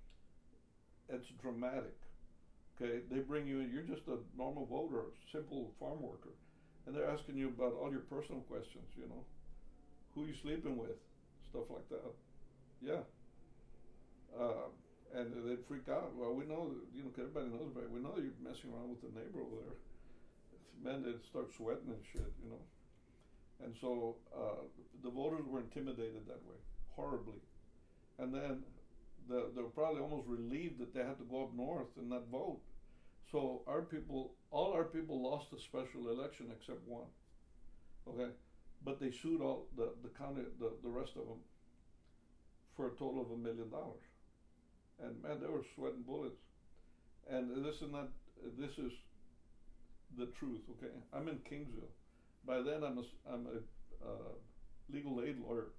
It's dramatic. Okay, they bring you in, you're just a normal voter, simple farm worker, and they're asking you about all your personal questions, you know, who you sleeping with, stuff like that. Yeah. Uh, and they'd freak out. Well, we know, that, you know, 'cause everybody knows about it. We know you're messing around with the neighbor over there. Man, they'd start sweating and shit, you know. And so uh, the voters were intimidated that way, horribly. And then the, they were probably almost relieved that they had to go up north and not vote. So our people, all our people lost the special election except one. Okay, but they sued all the the county, the, the rest of them, for a total of a million dollars. And man, they were sweating bullets. And this is not, this is the truth. Okay, I'm in Kingsville. By then, I'm a I'm a uh, legal aid lawyer.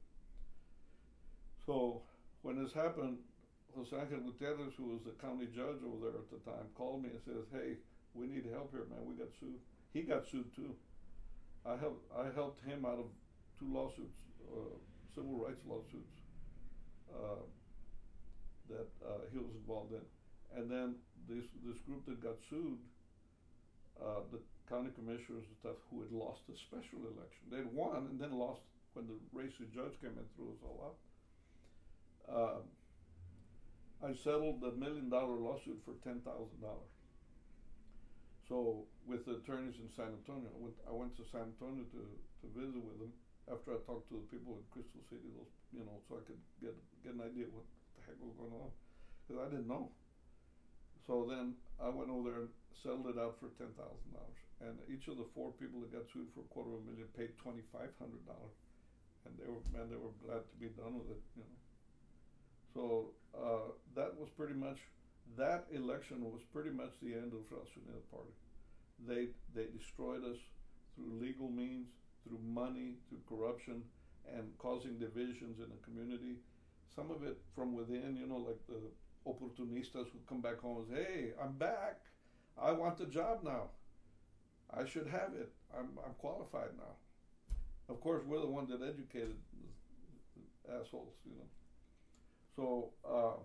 So when this happened, Jose Angel Gutierrez, who was the county judge over there at the time, called me and says, "Hey, we need help here, man. We got sued." He got sued too. I helped I helped him out of two lawsuits, uh, civil rights lawsuits, uh, that uh, he was involved in. And then this this group that got sued, uh, the county commissioners and stuff, who had lost the special election. They'd won and then lost when the racist judge came and threw us all out. Uh, I settled the million dollar lawsuit for ten thousand dollars. So with the attorneys in San Antonio, I went, I went to San Antonio to, to visit with them after I talked to the people in Crystal City, those, you know, so I could get get an idea what the heck was going on, because I didn't know. So then I went over there and settled it out for ten thousand dollars, and each of the four people that got sued for a quarter of a million paid twenty five hundred dollars, and they were man, they were glad to be done with it, you know. So uh, that was pretty much. That election was pretty much the end of Raza Unida Party. They they destroyed us through legal means, through money, through corruption, and causing divisions in the community. Some of it from within, you know, like the opportunistas who come back home and say, "Hey, I'm back. I want the job now. I should have it. I'm I'm qualified now." Of course, we're the ones that educated the assholes, you know. So. Uh,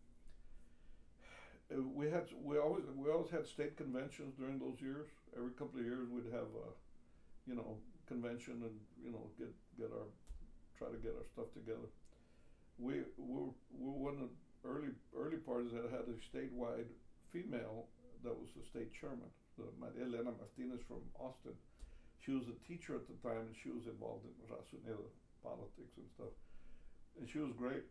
We had we always we always had state conventions during those years. Every couple of years we'd have a, you know, convention and you know get get our try to get our stuff together. We we were, we were one of the early early parties that had a statewide female that was the state chairman, the Maria Elena Martinez from Austin. She was a teacher at the time and she was involved in Raza Unida politics and stuff, and she was great.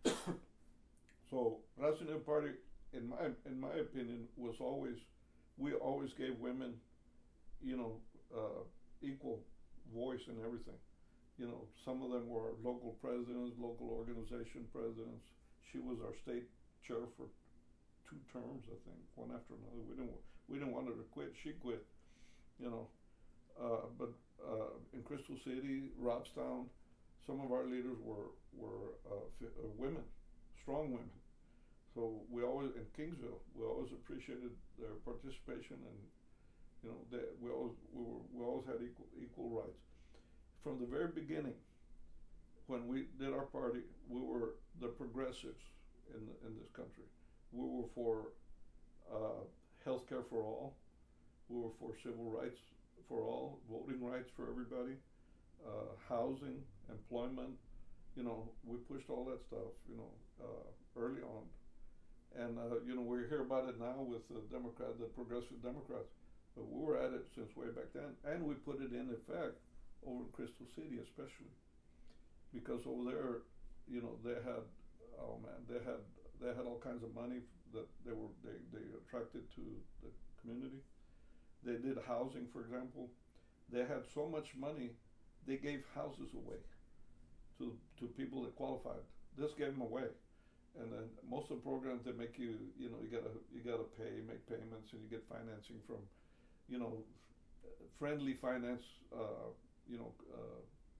So Raza Unida Party, in my in my opinion, was always, we always gave women, you know, uh, equal voice in everything. You know, some of them were local presidents, local organization presidents. She was our state chair for two terms, I think, one after another. We didn't we didn't want her to quit. She quit, you know. Uh, but uh, in Crystal City, Robstown, some of our leaders were were uh, fi- uh, women, strong women. So we always, in Kingsville, we always appreciated their participation, and you know, they, we always we were we always had equal equal rights. From the very beginning, when we did our party, we were the progressives in the, in this country. We were for uh, health care for all. We were for civil rights for all, voting rights for everybody, uh, housing, employment. You know, we pushed all that stuff. You know, uh, early on. And, uh, you know, we hear about it now with the Democrat, the progressive Democrats. But we were at it since way back then. And we put it in effect over in Crystal City especially. Because over there, you know, they had, oh man, they had they had all kinds of money that they were, they, they attracted to the community. They did housing, for example. They had so much money, they gave houses away to to people that qualified. This gave them away. And then most of the programs, they make you, you know, you gotta you gotta pay, make payments, and you get financing from, you know, friendly finance, uh, you know, uh,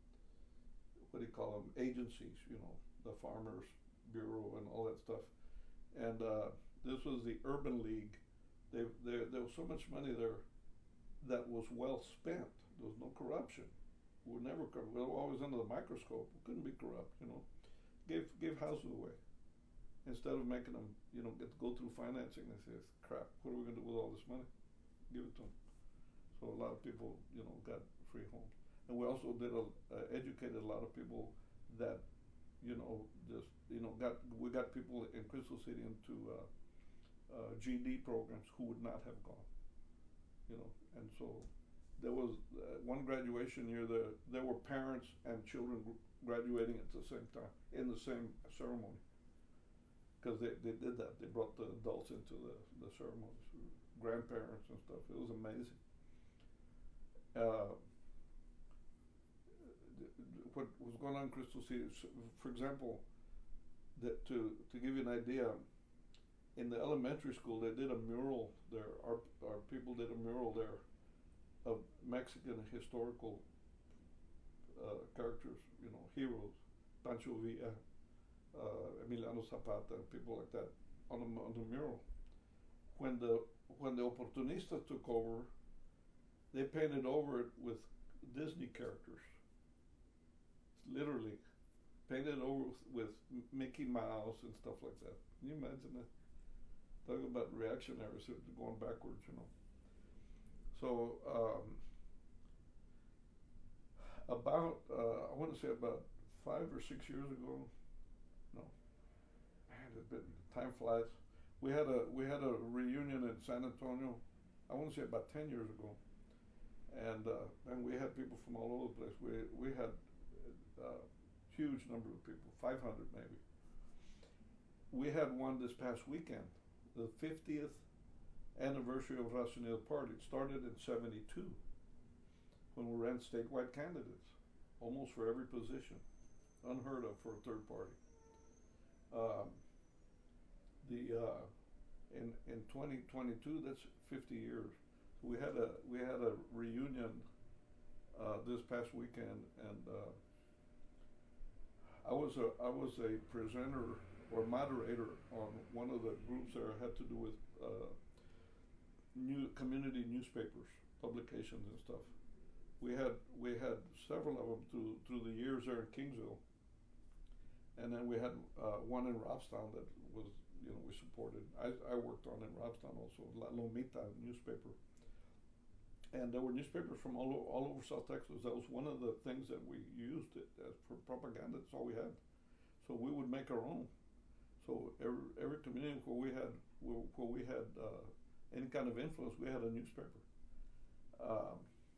what do you call them, agencies, you know, the Farmers Bureau and all that stuff. And uh, this was the Urban League. They, they, there was so much money there that was well spent. There was no corruption. We were never, we were always under the microscope. We couldn't be corrupt, you know. Gave gave houses away. Instead of making them, you know, get to go through financing, they say, crap, what are we going to do with all this money? Give it to them. So a lot of people, you know, got free homes. And we also did a, uh, educated a lot of people that, you know, just you know, got we got people in Crystal City into uh, uh, G E D programs who would not have gone, you know, and so there was uh, one graduation year there there were parents and children graduating at the same time in the same ceremony, because they, they did that. They brought the adults into the, the ceremonies, grandparents and stuff. It was amazing. Uh, what was going on in Crystal City, for example, that to, to give you an idea, in the elementary school they did a mural there. Our, our people did a mural there of Mexican historical uh, characters, you know, heroes, Pancho Villa, uh, Emiliano Zapata, people like that, on a, on the mural. When the when the Oportunistas took over, they painted over it with Disney characters. Literally, painted over with, with Mickey Mouse and stuff like that. Can you imagine that? Talking about reactionaries going backwards, you know. So um, about uh, I want to say about five or six years ago. No, man, it's been time flies. We had a we had a reunion in San Antonio. I want to say about ten years ago, and uh, and we had people from all over the place. We we had a huge number of people, five hundred maybe. We had one this past weekend, the fiftieth anniversary of Racional Party. It started in seventy-two when we ran statewide candidates, almost for every position, unheard of for a third party. Um, the uh, in in twenty twenty-two, that's fifty years. So we had a we had a reunion uh, this past weekend, and uh, I was a I was a presenter or moderator on one of the groups that had to do with uh, new community newspapers, publications and stuff. We had we had several of them through through the years there in Kingsville, and then we had uh, one in Robstown that was, you know, we supported. I, I worked on in Robstown also, La Lomita newspaper, and there were newspapers from all over, all over South Texas. That was one of the things that we used it as for propaganda. That's all we had, so we would make our own. So every every community where we had where, where we had uh, any kind of influence, we had a newspaper. Um,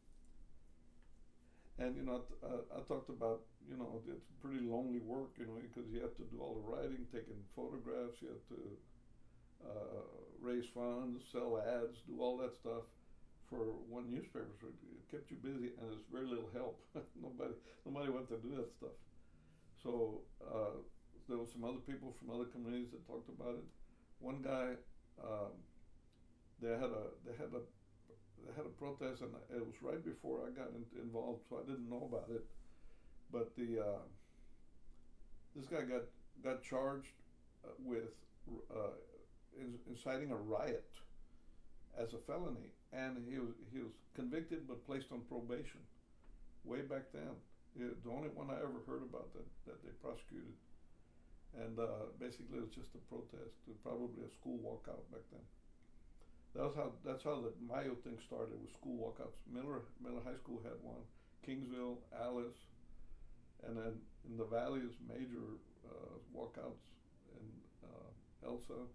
and you know, I, I talked about, you know, it's pretty lonely work, you know, because you have to do all the writing, taking photographs, you have to uh, raise funds, sell ads, do all that stuff for one newspaper. So it kept you busy, and there's very little help. nobody nobody wanted to do that stuff. So uh, there were some other people from other communities that talked about it. One guy, um, they had a they had a they had a protest, and it was right before I got in, involved, so I didn't know about it. But the uh, this guy got got charged uh, with uh, inciting a riot as a felony, and he was he was convicted but placed on probation. Way back then, it, the only one I ever heard about that that they prosecuted. And uh, basically, it was just a protest, probably a school walkout back then. That was how that's how the Mayo thing started, with school walkouts. Miller Miller High School had one, Kingsville, Alice, and then in the valleys, major uh, walkouts in uh, Elsa.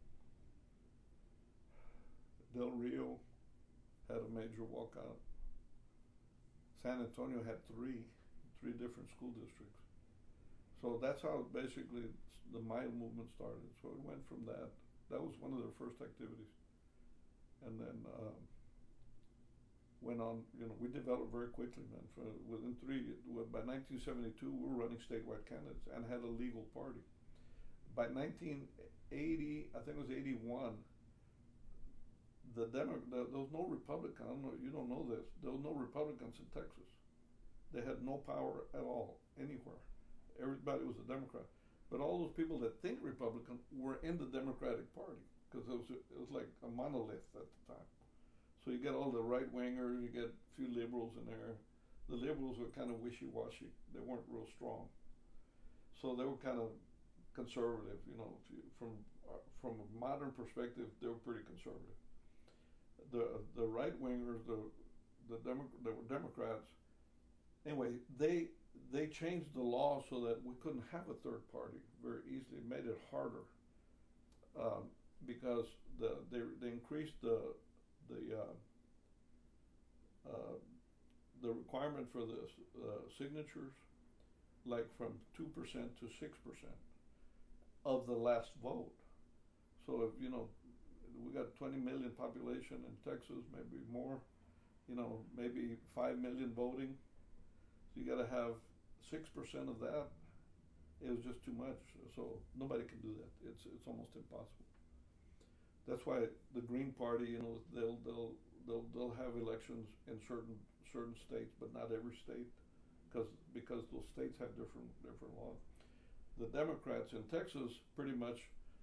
Del Rio had a major walkout. San Antonio had three, three different school districts. So that's how basically the Mayo movement started. So it went from that. That was one of their first activities. And then um, went on, you know, we developed very quickly, man. For, within three, by nineteen seventy-two, we were running statewide candidates and had a legal party. By nineteen eighty, I think it was eighty-one, the Demo, the, there was no Republican, I don't know, you don't know this, there was no Republicans in Texas. They had no power at all, anywhere. Everybody was a Democrat. But all those people that think Republican were in the Democratic Party, because it was, it was like a monolith at the time. So you get all the right-wingers, you get a few liberals in there. The liberals were kind of wishy-washy. They weren't real strong. So they were kind of conservative, you know, from uh, from a modern perspective, they were pretty conservative. The the right-wingers, the the, Demo- the Democrats, anyway, they they changed the law so that we couldn't have a third party very easily. It made it harder um, because the they they increased the the uh, uh, the requirement for the uh, signatures, like from two percent to six percent of the last vote. So if you know we got twenty million population in Texas, maybe more, you know, maybe five million voting. So you got to have six percent of that. It was just too much. So nobody can do that. It's it's almost impossible. That's why the Green Party, you know, they'll they'll they'll they'll have elections in certain certain states, but not every state, because because those states have different different laws. The Democrats in Texas pretty much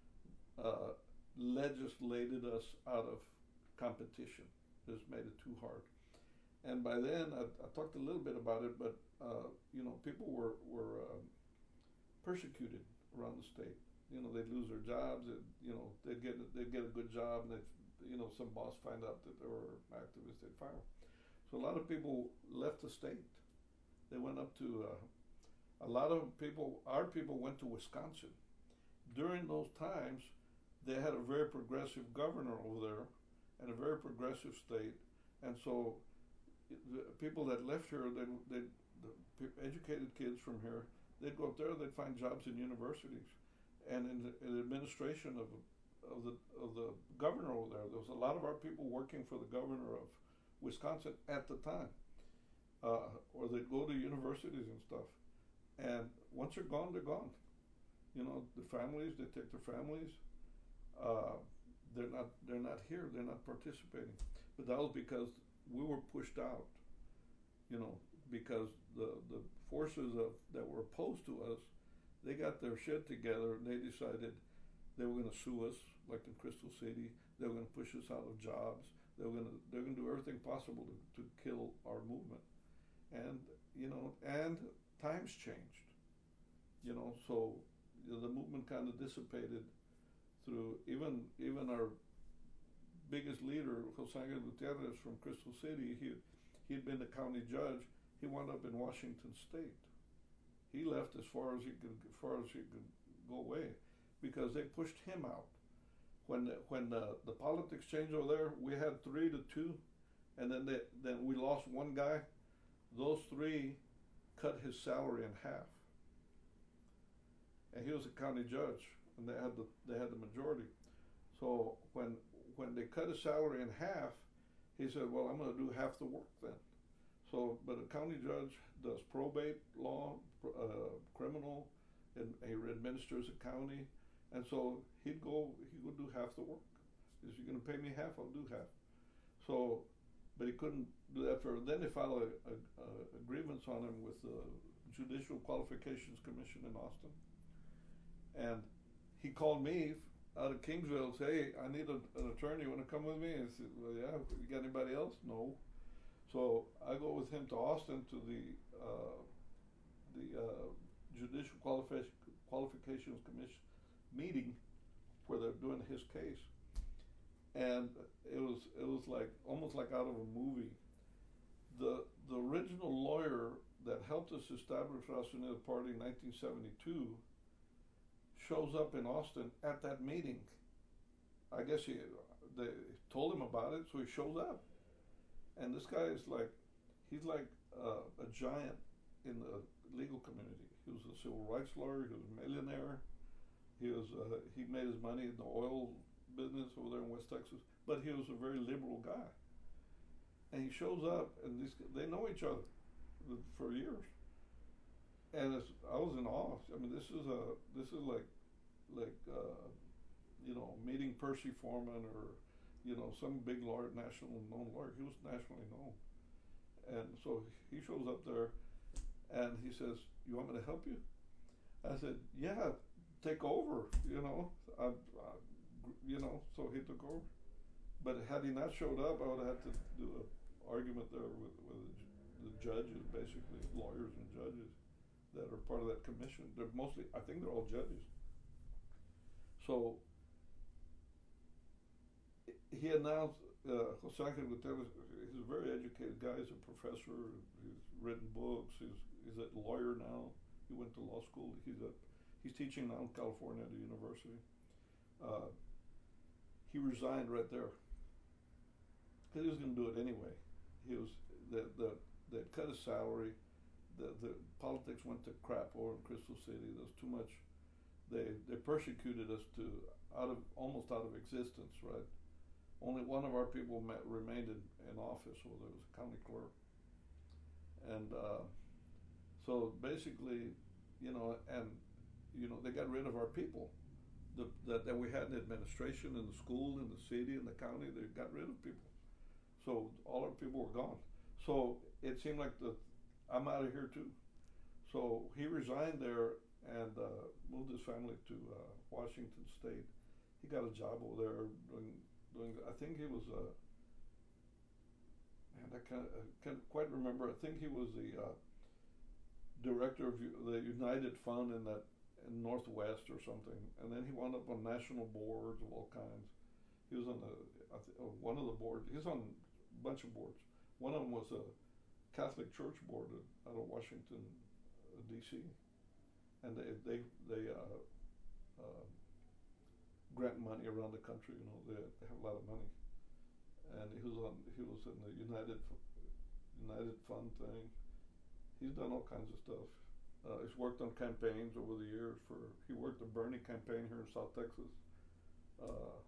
uh, legislated us out of competition. Just made it too hard. And by then, I, I talked a little bit about it, but uh, you know, people were were um, persecuted around the state. You know, they'd lose their jobs. They'd, you know, they'd get they'd get a good job, and they, you know, some boss find out that they were activists, they'd fire them. So a lot of people left the state. They went up to uh, a lot of people. Our people went to Wisconsin. During those times, they had a very progressive governor over there, and a very progressive state, and so the people that left here, they they the educated kids from here, they'd go up there, they'd find jobs in universities, and in the, in the administration of of the of the governor over there. There was a lot of our people working for the governor of Wisconsin at the time, uh, or they'd go to universities and stuff. And once they're gone, they're gone. You know, the families, they take their families. Uh, they're not they're not here. They're not participating. But that was because we were pushed out. You know, because the the forces of that were opposed to us, they got their shit together and they decided they were going to sue us, like in Crystal City. They were going to push us out of jobs. They were going to they're going to do everything possible to, to kill our movement. And you know, and times changed. You know, so you know, the movement kind of dissipated through even even our biggest leader, Jose Angel Gutierrez from Crystal City. He he'd been the county judge. He wound up in Washington State. He left as far as he could, as far as he could go away, because they pushed him out. When the, when the, the politics changed over there, we had three to two, and then they, then we lost one guy. Those three cut his salary in half, and he was a county judge, and they had the they had the majority. So when when they cut his salary in half, he said, "Well, I'm going to do half the work then." So, but a county judge does probate law, uh, criminal, and he administers a county, and so he'd go he would do half the work. If you're going to pay me half, I'll do half. So, but he couldn't do that for. Then they filed a, a, a grievance on him with the Judicial Qualifications Commission in Austin, and he called me out of Kingsville and said, "Hey, I need a, an attorney. You want to come with me?" And I said, "Well, yeah. You got anybody else?" "No." So I go with him to Austin to the uh, the uh, Judicial Qualific- Qualifications Commission meeting where they're doing his case, and it was it was like almost like out of a movie. The the original lawyer that helped us establish Racional Party in nineteen seventy-two shows up in Austin at that meeting. I guess he they told him about it, so he shows up. And this guy is like, he's like uh, a giant in the legal community. He was a civil rights lawyer. He was a millionaire. He was uh, he made his money in the oil business over there in West Texas. But he was a very liberal guy. And he shows up, and these they know each other for years. And it's, I was in awe. I mean, this is a this is like like uh, you know, meeting Percy Foreman or, you know, some big lawyer, national known lawyer. He was nationally known. And so he shows up there and he says, "You want me to help you?" I said, "Yeah, take over," you know. I, I, you know, so he took over. But had he not showed up, I would have had to do an argument there with, with the judges, basically, lawyers and judges that are part of that commission. They're mostly, I think they're all judges. So he announced, uh, Jose Angel Gutierrez, he's a very educated guy. He's a professor. He's written books. He's he's a lawyer now. He went to law school. He's a he's teaching now in California at a university. Uh, he resigned right there because he was going to do it anyway. He was the the they cut his salary. The the politics went to crap over in Crystal City. There's too much. They they persecuted us to out of almost out of existence, right? Only one of our people met, remained in, in office, so there was a county clerk. And uh, so basically, you know, and, you know, they got rid of our people the, that, that we had in the administration, in the school, in the city, in the county. They got rid of people. So all our people were gone. So it seemed like the I'm out of here too. So he resigned there and uh, moved his family to uh, Washington State. He got a job over there doing Doing, I think he was, uh, man, I can't, I can't quite remember. I think he was the uh, director of U- the United Fund in that in Northwest or something, and then he wound up on national boards of all kinds. He was on the I th- uh, one of the boards. He was on a bunch of boards. One of them was a Catholic Church board out of Washington, uh, D C, and they they they. Uh, uh, grant money around the country. You know, they, they have a lot of money, and he was on. He was in the United United Fund thing. He's done all kinds of stuff. Uh, he's worked on campaigns over the years. For he worked the Bernie campaign here in South Texas. Uh,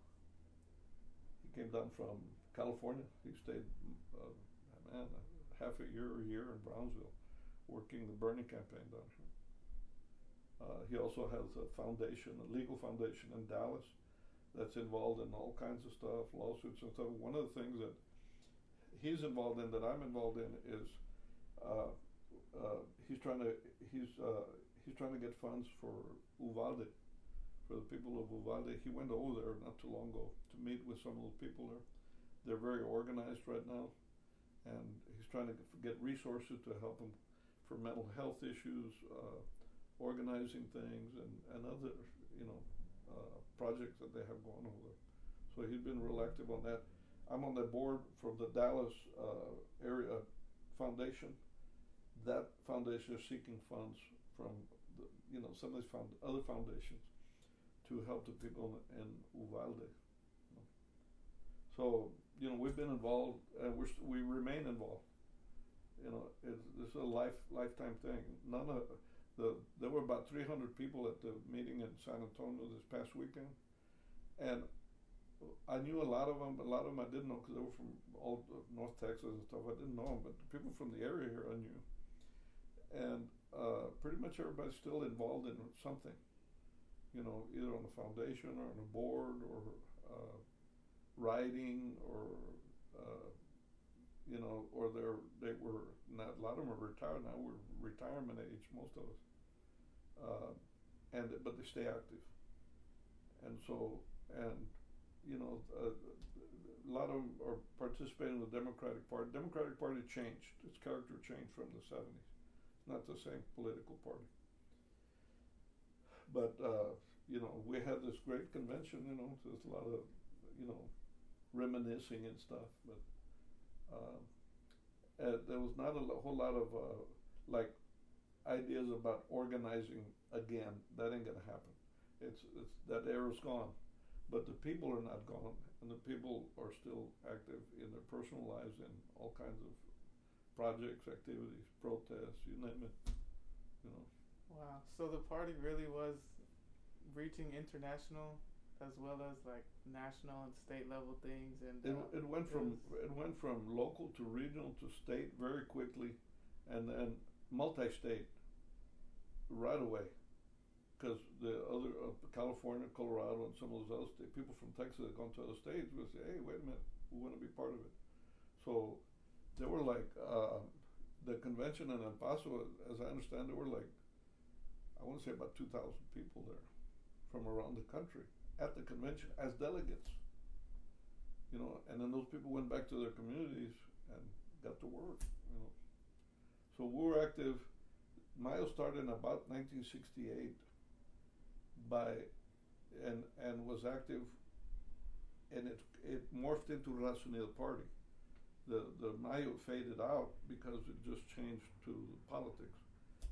he came down from California. He stayed, uh, man, half a year, a year in Brownsville, working the Bernie campaign down here. Uh, he also has a foundation, a legal foundation in Dallas, that's involved in all kinds of stuff, lawsuits and stuff. One of the things that he's involved in, that I'm involved in, is uh, uh, he's trying to he's uh, he's trying to get funds for Uvalde, for the people of Uvalde. He went over there not too long ago to meet with some of those people there. They're very organized right now, and he's trying to get resources to help them for mental health issues, uh, organizing things, and, and other, you know, uh, projects that they have going over there. So he's been real active on that. I'm on the board from the Dallas uh, area foundation. That foundation is seeking funds from, the, you know, some of these found other foundations to help the people in, in Uvalde. You know. So, you know, we've been involved, and we're st- we remain involved. You know, it's, it's a life lifetime thing. None of the there were about three hundred people at the meeting in San Antonio this past weekend, and I knew a lot of them, but a lot of them I didn't know because they were from all North Texas and stuff. I didn't know them, but the people from the area here I knew, and uh, pretty much everybody's still involved in something. You know, either on the foundation or on a board or uh, writing or. Uh, You know, or they're they were not. A lot of them are retired now. We're retirement age, most of us, uh, and but they stay active. And so, and you know, uh, a lot of them are participating in the Democratic Party. Democratic Party changed; its character changed from the seventies. It's not the same political party. But uh, you know, we had this great convention. You know, so there's a lot of, you know, reminiscing and stuff, but. Uh, uh, there was not a lo- whole lot of uh, like ideas about organizing again. That ain't gonna happen. It's, it's that era's gone, but the people are not gone, and the people are still active in their personal lives in all kinds of projects, activities, protests, you name it. You know. Wow. So the party really was reaching international as well as like national and state level things, and it, uh, it went from it went from local to regional to state very quickly, and then multi-state right away, because the other uh, California, Colorado, and some of those other states, people from Texas that gone to other states would say, "Hey, wait a minute, we want to be part of it." So there were like uh, the convention in El Paso, as I understand, there were like I want to say about two thousand people there from around the country at the convention as delegates, you know, and then those people went back to their communities and got to work, you know. So we were active. Mayo started in about nineteen sixty-eight by, and and was active, and it it morphed into Raza Unida Party. The the Mayo faded out because it just changed to politics,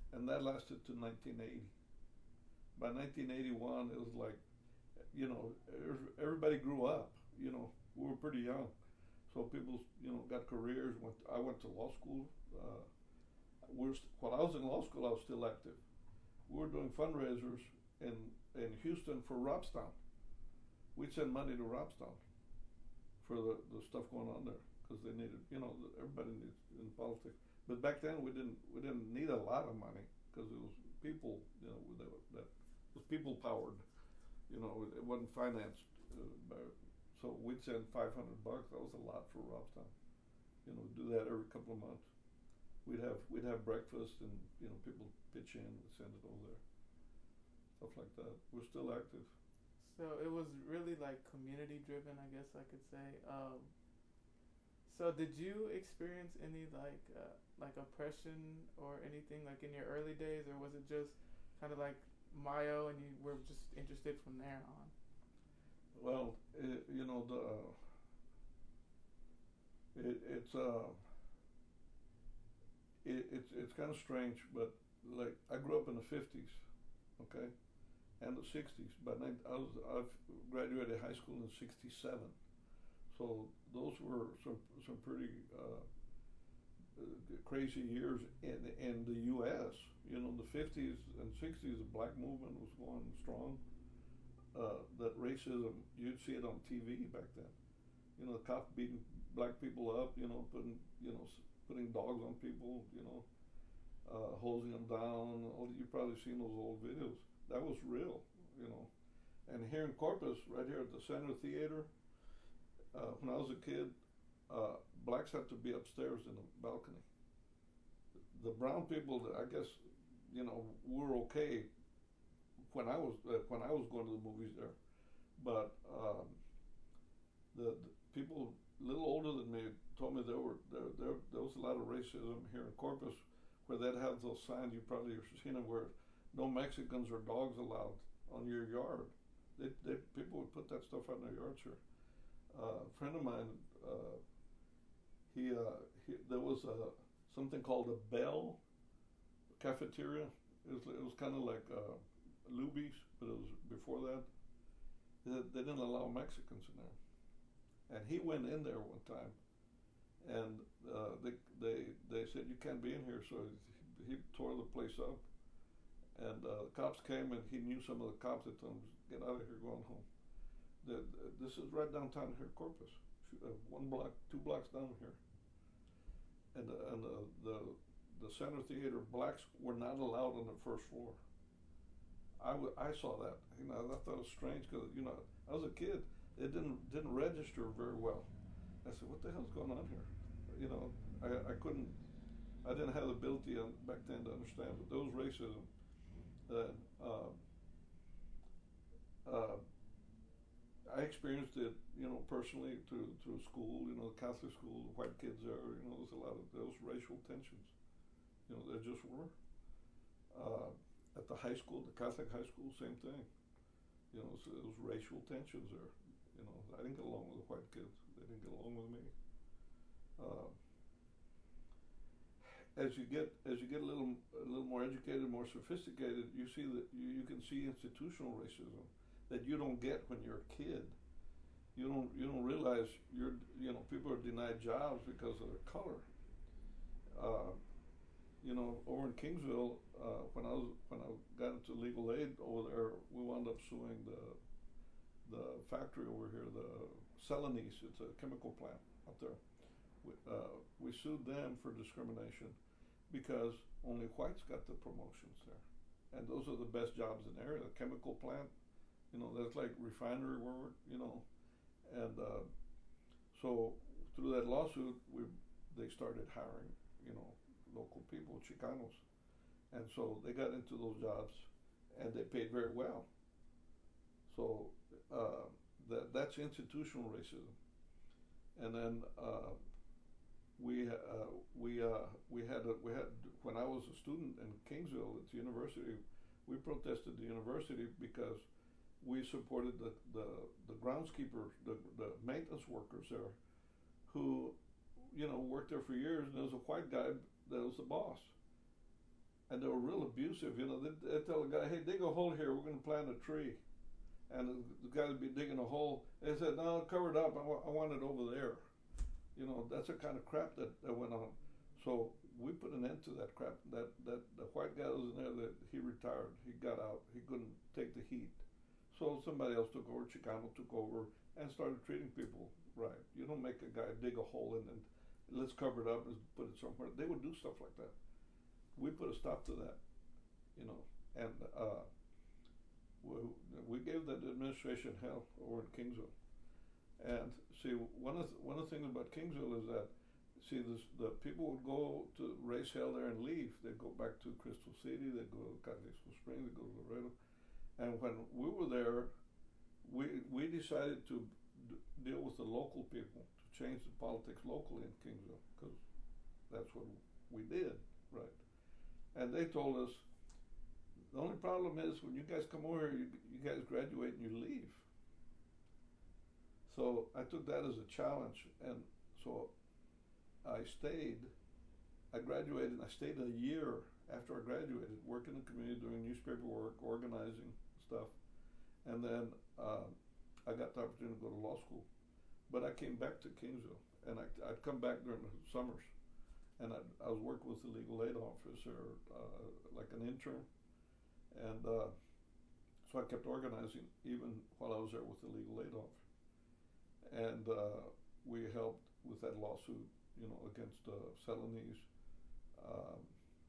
and that lasted to nineteen eighty. By nineteen eighty-one, it was like, you know, everybody grew up. You know, we were pretty young, so people, you know, got careers. Went, I went to law school. Uh, we're st- while I was in law school, I was still active. We were doing fundraisers in in Houston for Robstown. We'd send money to Robstown for the, the stuff going on there because they needed, you know, everybody needs in politics. But back then we didn't we didn't need a lot of money because it was people, you know, that, that was people powered. You know, it wasn't financed. Uh, by, so we'd send five hundred bucks. That was a lot for Robstown. You know, do that every couple of months. We'd have we'd have breakfast and you know people pitch in and send it over there. Stuff like that. We're still active. So it was really like community driven, I guess I could say. Um, so did you experience any like uh, like oppression or anything like in your early days, or was it just kind of like Mayo and you were just interested from there on? Well, it, you know the uh, it, it's uh it, it's it's kind of strange, but like I grew up in the fifties, okay, and the sixties. But I was I graduated high school in sixty-seven, so those were some some pretty uh, crazy years in in the U S. You know, the fifties and sixties, the black movement was going strong. Uh, that racism, you'd see it on T V back then. You know, the cop beating black people up. You know, putting you know putting dogs on people. You know, uh, hosing them down. All you've probably seen those old videos. That was real. You know, and here in Corpus, right here at the Center Theater, uh, when I was a kid, uh, blacks had to be upstairs in the balcony. The brown people, I guess, you know, were okay when I was uh, when I was going to the movies there, but um, the, the people a little older than me told me there were there, there there was a lot of racism here in Corpus, where they'd have those signs, you probably have seen them, where no Mexicans or dogs allowed on your yard. They, they people would put that stuff out in their yards here. Uh, a friend of mine, uh, he, uh, he there was a something called a Bell cafeteria. It was it was kind of like uh, Luby's, but it was before that. They, they didn't allow Mexicans in there, and he went in there one time, and uh, they they they said you can't be in here, so he, he tore the place up, and uh, the cops came, and he knew some of the cops that told him, "Get out of here, going home." The, the, this is right downtown here, Corpus, uh, one block, two blocks down here, and uh, and uh, the the Center Theater blacks were not allowed on the first floor. I, w- I saw that, you know, I thought it was strange because, you know, I was a kid. It didn't didn't register very well. I said, what the hell's going on here? You know, I, I couldn't, I didn't have the ability on, back then to understand, but there was racism. That, uh, uh, I experienced it, you know, personally through through school, you know, the Catholic school, the white kids there, you know, there's a lot of, those racial tensions. You know, there just were. Uh, At the high school, the Catholic high school, same thing. You know, so there was racial tensions there. You know, I didn't get along with the white kids. They didn't get along with me. Uh, as you get as you get a little a little more educated, more sophisticated, you see that you, you can see institutional racism that you don't get when you're a kid. You don't you don't realize you're you know people are denied jobs because of their color. Uh, You know, over in Kingsville, uh, when I was when I got into legal aid over there, we wound up suing the the factory over here, the Celanese. It's a chemical plant up there. We, uh, we sued them for discrimination because only whites got the promotions there, and those are the best jobs in the area. The chemical plant, you know, that's like refinery work, you know, and uh, so through that lawsuit, we they started hiring, you know, local people, Chicanos, and so they got into those jobs, and they paid very well. So uh, that that's institutional racism, and then uh, we uh, we uh, we had a, we had when I was a student in Kingsville at the university, we protested the university because we supported the the, the groundskeepers, the the maintenance workers there, who, you know, worked there for years, and there was a white guy that was the boss. and they were real abusive. You know, they they tell a guy, "Hey, dig a hole here. We're going to plant a tree," and the, the guy would be digging a hole. They said, "No, cover it up. I, wa- I want it over there." You know, that's the kind of crap that, that went on. So we put an end to that crap. That that the white guy was in there. That he retired. He got out. He couldn't take the heat. So somebody else took over. Chicano took over and started treating people right. You don't make a guy dig a hole and then let's cover it up and put it somewhere. They would do stuff like that. We put a stop to that, you know, and uh, we, we gave that administration hell over in Kingsville. And see, one of the, one of the things about Kingsville is that, see, this, the people would go to raise hell there and leave. They'd go back to Crystal City. They'd go to Calixto Springs. They'd go to Laredo. And when we were there, we we decided to d- deal with the local people, to change the politics locally in Kingsville, because that's what we did, right? And they told us, the only problem is when you guys come over here, you, you guys graduate and you leave. So I took that as a challenge, and so I stayed. I graduated, and I stayed a year after I graduated, working in the community, doing newspaper work, organizing stuff, and then uh, I got the opportunity to go to law school. But I came back to Kingsville, and I, I'd come back during the summers, and I'd, I was working with the legal aid officer, uh, like an intern, and uh, so I kept organizing even while I was there with the legal aid officer, and uh, we helped with that lawsuit, you know, against uh, Celanese. Um,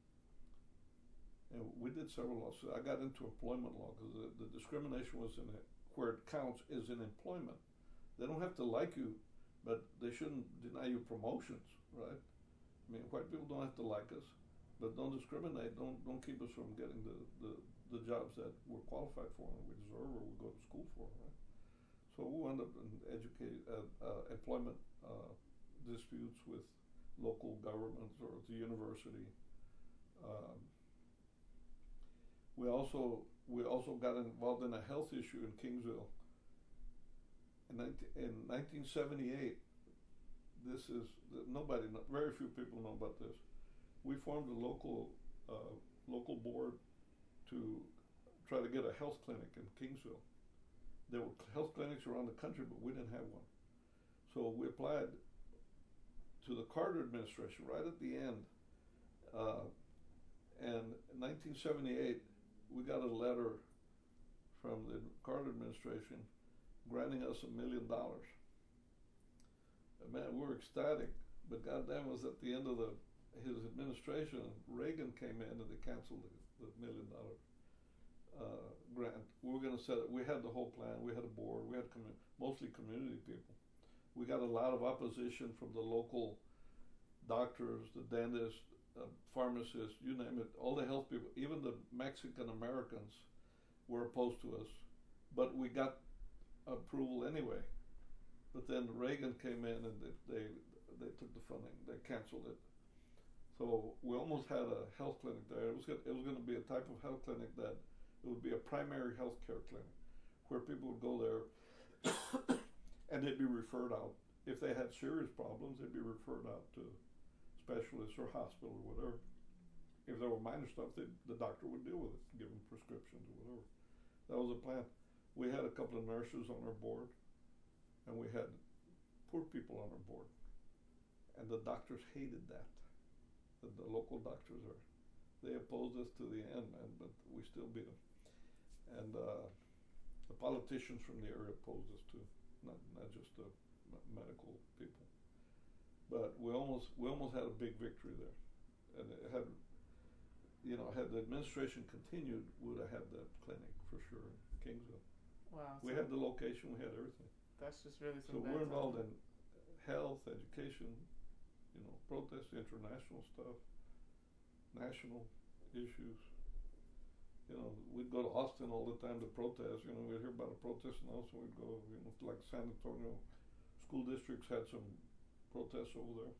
And we did several lawsuits. I got into employment law because the, the discrimination was in it, where it counts is in employment. They don't have to like you, but they shouldn't deny you promotions, right? I mean, white people don't have to like us, but don't discriminate. Don't don't keep us from getting the, the, the jobs that we're qualified for and we deserve or we go to school for, right? So we wound up in educate uh, uh, employment uh, disputes with local governments or the university. Um, We also we also got involved in a health issue in Kingsville. In, nineteen, in nineteen seventy-eight, this is nobody, very few people know about this. We formed a local uh, local board to try to get a health clinic in Kingsville. There were health clinics around the country, but we didn't have one. So we applied to the Carter administration right at the end. Uh, and in nineteen seventy-eight, we got a letter from the Carter administration granting us a million dollars. Man, we were ecstatic, but goddamn, was at the end of the his administration, Reagan came in and they canceled the, the million dollar uh, grant. We were going to set it. We had the whole plan. We had a board. We had commu- mostly community people. We got a lot of opposition from the local doctors, the dentists, Uh, pharmacists, you name it, all the health people, even the Mexican Americans were opposed to us, but we got approval anyway. But then Reagan came in and they they, they took the funding, they canceled it. So we almost had a health clinic there. It was gonna, it was going to be a type of health clinic that it would be a primary health care clinic, where people would go there and they'd be referred out. If they had serious problems, they'd be referred out to specialist or hospital or whatever. If there were minor stuff, they, the doctor would deal with it, give them prescriptions or whatever. That was the plan. We had a couple of nurses on our board, and we had poor people on our board. And the doctors hated that. The, the local doctors are, they opposed us to the end, man, but we still beat them. And uh, the politicians from the area opposed us too, not not just the m- medical people. But we almost we almost had a big victory there, and it had, you know, had the administration continued, we would have had that clinic for sure in Kingsville. Wow. We so had the location, we had everything. That's just really So some bad we're involved timing. in health, education, you know, protests, international stuff, national issues. You know, we'd go to Austin all the time to protest. You know, we'd hear about a protest in Austin, we'd go, you know, like San Antonio school districts had some protests over there.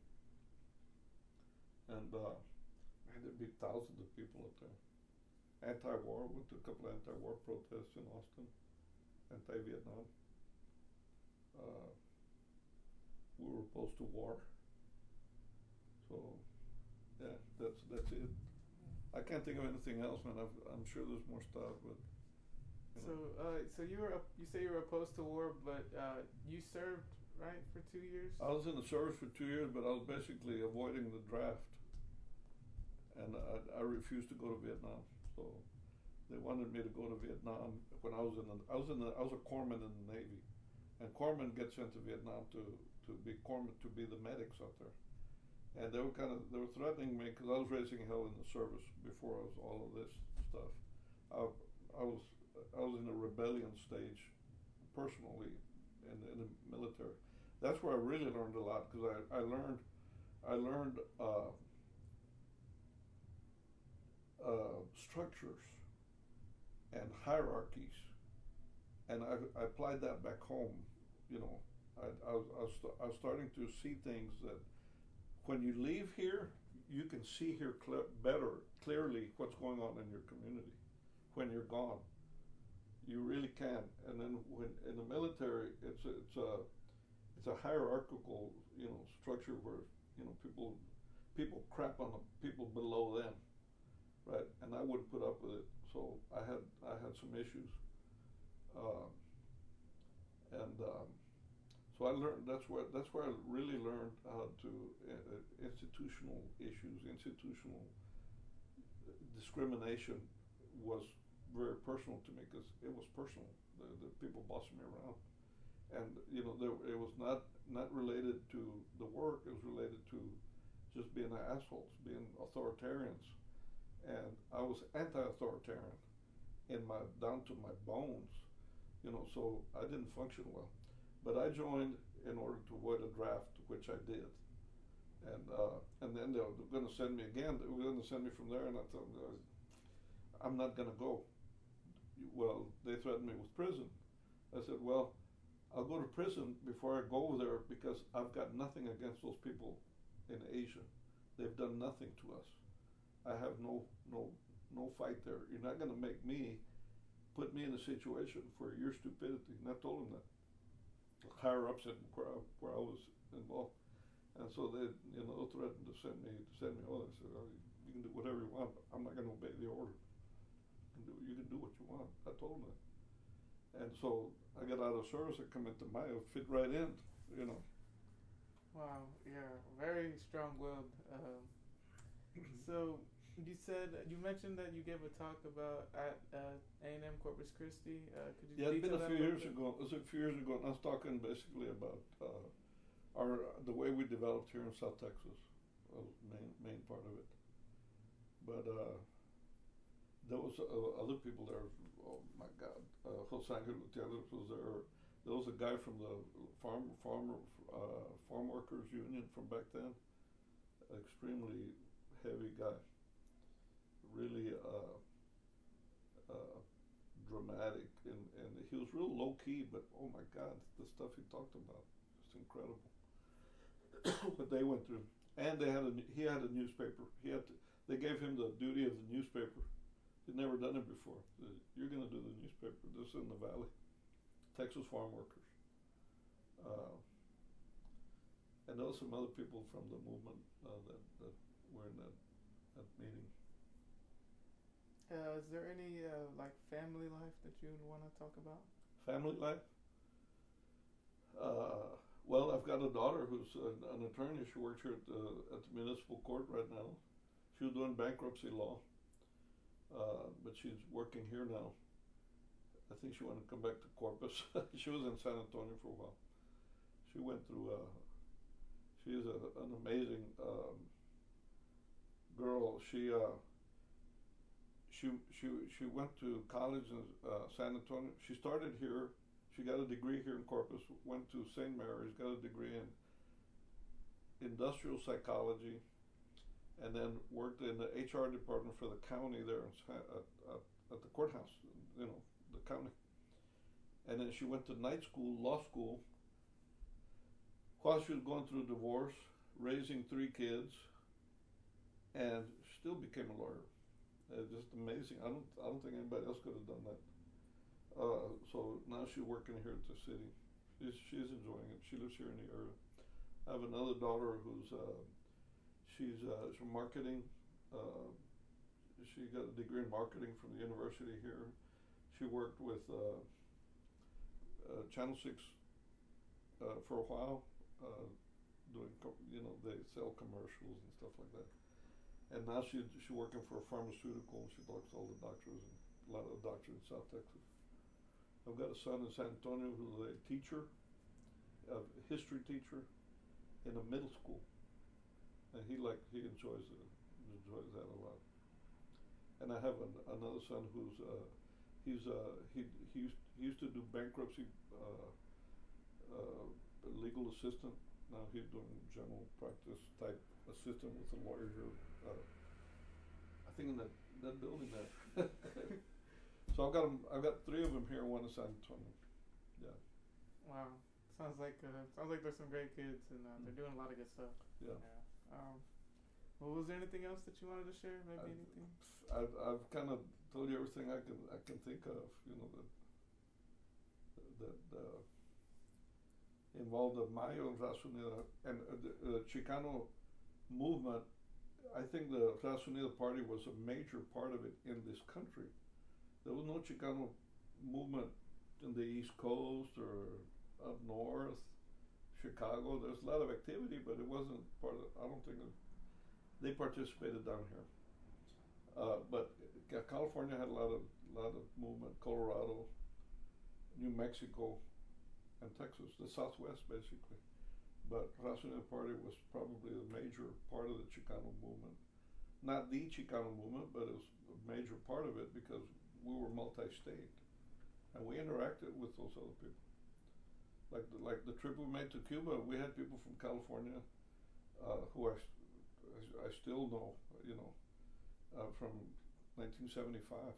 And uh, man, there'd be thousands of people up there. Anti-war, went to a couple of anti-war protests in Austin, anti-Vietnam. Uh, we were opposed to war. So, yeah, that's that's it. I can't think of anything else, man. I've, I'm sure there's more stuff, but. You So, know. uh, so you were op- you say you were opposed to war, but uh, you served right for two years. I was in the service for two years, but I was basically avoiding the draft, and I, I refused to go to Vietnam. So they wanted me to go to Vietnam when I was in the, I was in the, I was a corpsman in the Navy, and corpsmen get sent to Vietnam to to be corpsmen, to be the medics out there, and they were kind of they were threatening me because I was raising hell in the service before I was all of this stuff. I, I was I was in the rebellion stage, personally, in, in the military. That's where I really learned a lot because I, I learned I learned uh, uh, structures and hierarchies, and I, I applied that back home. You know, I, I, was, I, was st- I was starting to see things that when you leave here, you can see here cle- better, clearly what's going on in your community. When you're gone, you really can. And then when in the military, it's a, it's a it's a hierarchical, you know, structure where, you know, people people crap on the people below them, right? And I wouldn't put up with it, so I had I had some issues, uh, and um, so I learned that's where that's where I really learned how to uh, institutional issues, institutional discrimination was very personal to me because it was personal. The, the people bossing me around. And you know, there, it was not not related to the work. It was related to just being assholes, being authoritarians, and I was anti-authoritarian in my down to my bones, you know. So I didn't function well, but I joined in order to avoid a draft, which I did, and uh, and then they were going to send me again. They were going to send me from there, and I thought, I'm not going to go. Well, they threatened me with prison. I said, well, I'll go to prison before I go there because I've got nothing against those people in Asia. They've done nothing to us. I have no no no fight there. You're not going to make me put me in a situation for your stupidity. And I told them that. Higher ups at where I, where I was involved, and so they you know threatened to send me to send me over. I said, oh, you can do whatever you want. But I'm not going to obey the order. You can do you can do what you want. I told them that. And so I got out of service. I come into Mayo, fit right in, you know. Wow, yeah, very strong-willed. Um, so you said you mentioned that you gave a talk about at uh, A and M Corpus Christi. Uh, could you Yeah, it's been detail a that few little years bit? ago. It was a few years ago, and I was talking basically about uh, our the way we developed here in South Texas, was main main part of it. But uh, there was uh, other people there. Oh my God, uh, Jose Angel Gutierrez was there. There was a guy from the farm farmer uh, farm workers union from back then. Extremely heavy guy. Really uh, uh, dramatic, and, and he was real low key. But oh my God, the stuff he talked about, just incredible. What they went through, and they had a he had a newspaper. He had to, they gave him the duty of the newspaper. He'd never done it before. You're going to do the newspaper. This is in the Valley. Texas farm workers. Uh, and there was some other people from the movement uh, that, that were in that, that meeting. Uh, is there any uh, like family life that you would want to talk about? Family life? Uh, well, I've got a daughter who's an, an attorney. She works here at the, at the municipal court right now. She was doing bankruptcy law. Uh, but she's working here now. I think she wanted to come back to Corpus. She was in San Antonio for a while. She went through, uh, she is a, an amazing um, girl. She, uh, she, she, she went to college in uh, San Antonio. She started here. She got a degree here in Corpus, went to Saint Mary's, got a degree in industrial psychology, and then worked in the H R department for the county there at, at, at the courthouse, you know, the county. And then she went to night school, law school, while she was going through a divorce, raising three kids, and still became a lawyer. Uh, just amazing. I don't, I don't think anybody else could have done that. Uh, so now she's working here at the city. She's, she's enjoying it. She lives here in the area. I have another daughter who's, uh, she's uh, she's marketing. Uh, she got a degree in marketing from the university here. She worked with uh, uh, Channel Six uh, for a while, uh, doing co- you know they sell commercials and stuff like that. And now she she's working for a pharmaceutical. She talks to all the doctors and a lot of the doctors in South Texas. I've got a son in San Antonio who's a teacher, a history teacher, in a middle school, and he like he enjoys it, enjoys that a lot. And I have an, another son who's uh, he's uh, he he used, he used to do bankruptcy uh, uh, legal assistant. Now he's doing general practice type assistant with a lawyer here. Uh, I think in that that building there. So I've got 'em, I've got three of them here. One in San Antonio. Yeah. Wow, sounds like uh, sounds like there's some great kids, and uh, they're doing a lot of good stuff. Yeah. Yeah. Um, well, was there anything else that you wanted to share? Maybe I, anything? I've I've kind of told you everything I can I can think of. You know that that uh, involved the Mayo and Raza Unida and uh, the uh, Chicano movement. I think the Raza Unida party was a major part of it in this country. There was no Chicano movement in the East Coast or up north, Chicago. There's a lot of activity, but it wasn't part of. I don't think it, they participated down here. Uh, but California had a lot of lot of movement. Colorado, New Mexico, and Texas, the Southwest basically. But Raza Unida Party was probably a major part of the Chicano movement. Not the Chicano movement, but it was a major part of it because we were multi-state, and we interacted with those other people. Like the, like the trip we made to Cuba, we had people from California uh, who I, I still know, you know, uh, from nineteen seventy-five.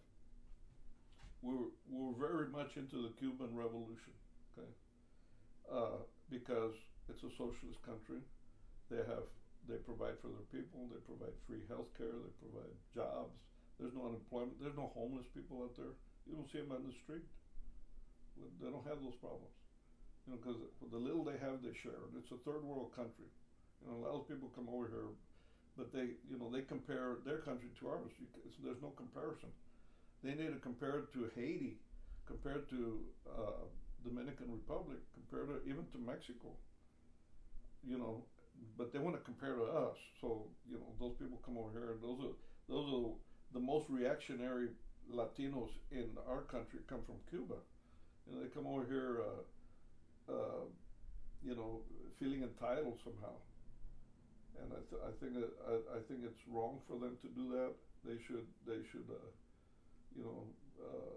We were we were very much into the Cuban Revolution, okay, uh, because it's a socialist country. They have they provide for their people. They provide free health care. They provide jobs. There's no unemployment. There's no homeless people out there. You don't see them on the street. They don't have those problems. You know, because the little they have, they share. And it's a third world country. You know, a lot of people come over here, but they, you know, they compare their country to ours. You, there's no comparison. They need to compare it to Haiti, compared to uh, Dominican Republic, compared to even to Mexico. You know, but they want to compare to us. So you know, those people come over here, and those are those are the most reactionary Latinos in our country come from Cuba. You know, they come over here, uh, uh, you know, feeling entitled somehow. And I, th- I think that I, I think it's wrong for them to do that. They should they should, uh, you know, uh,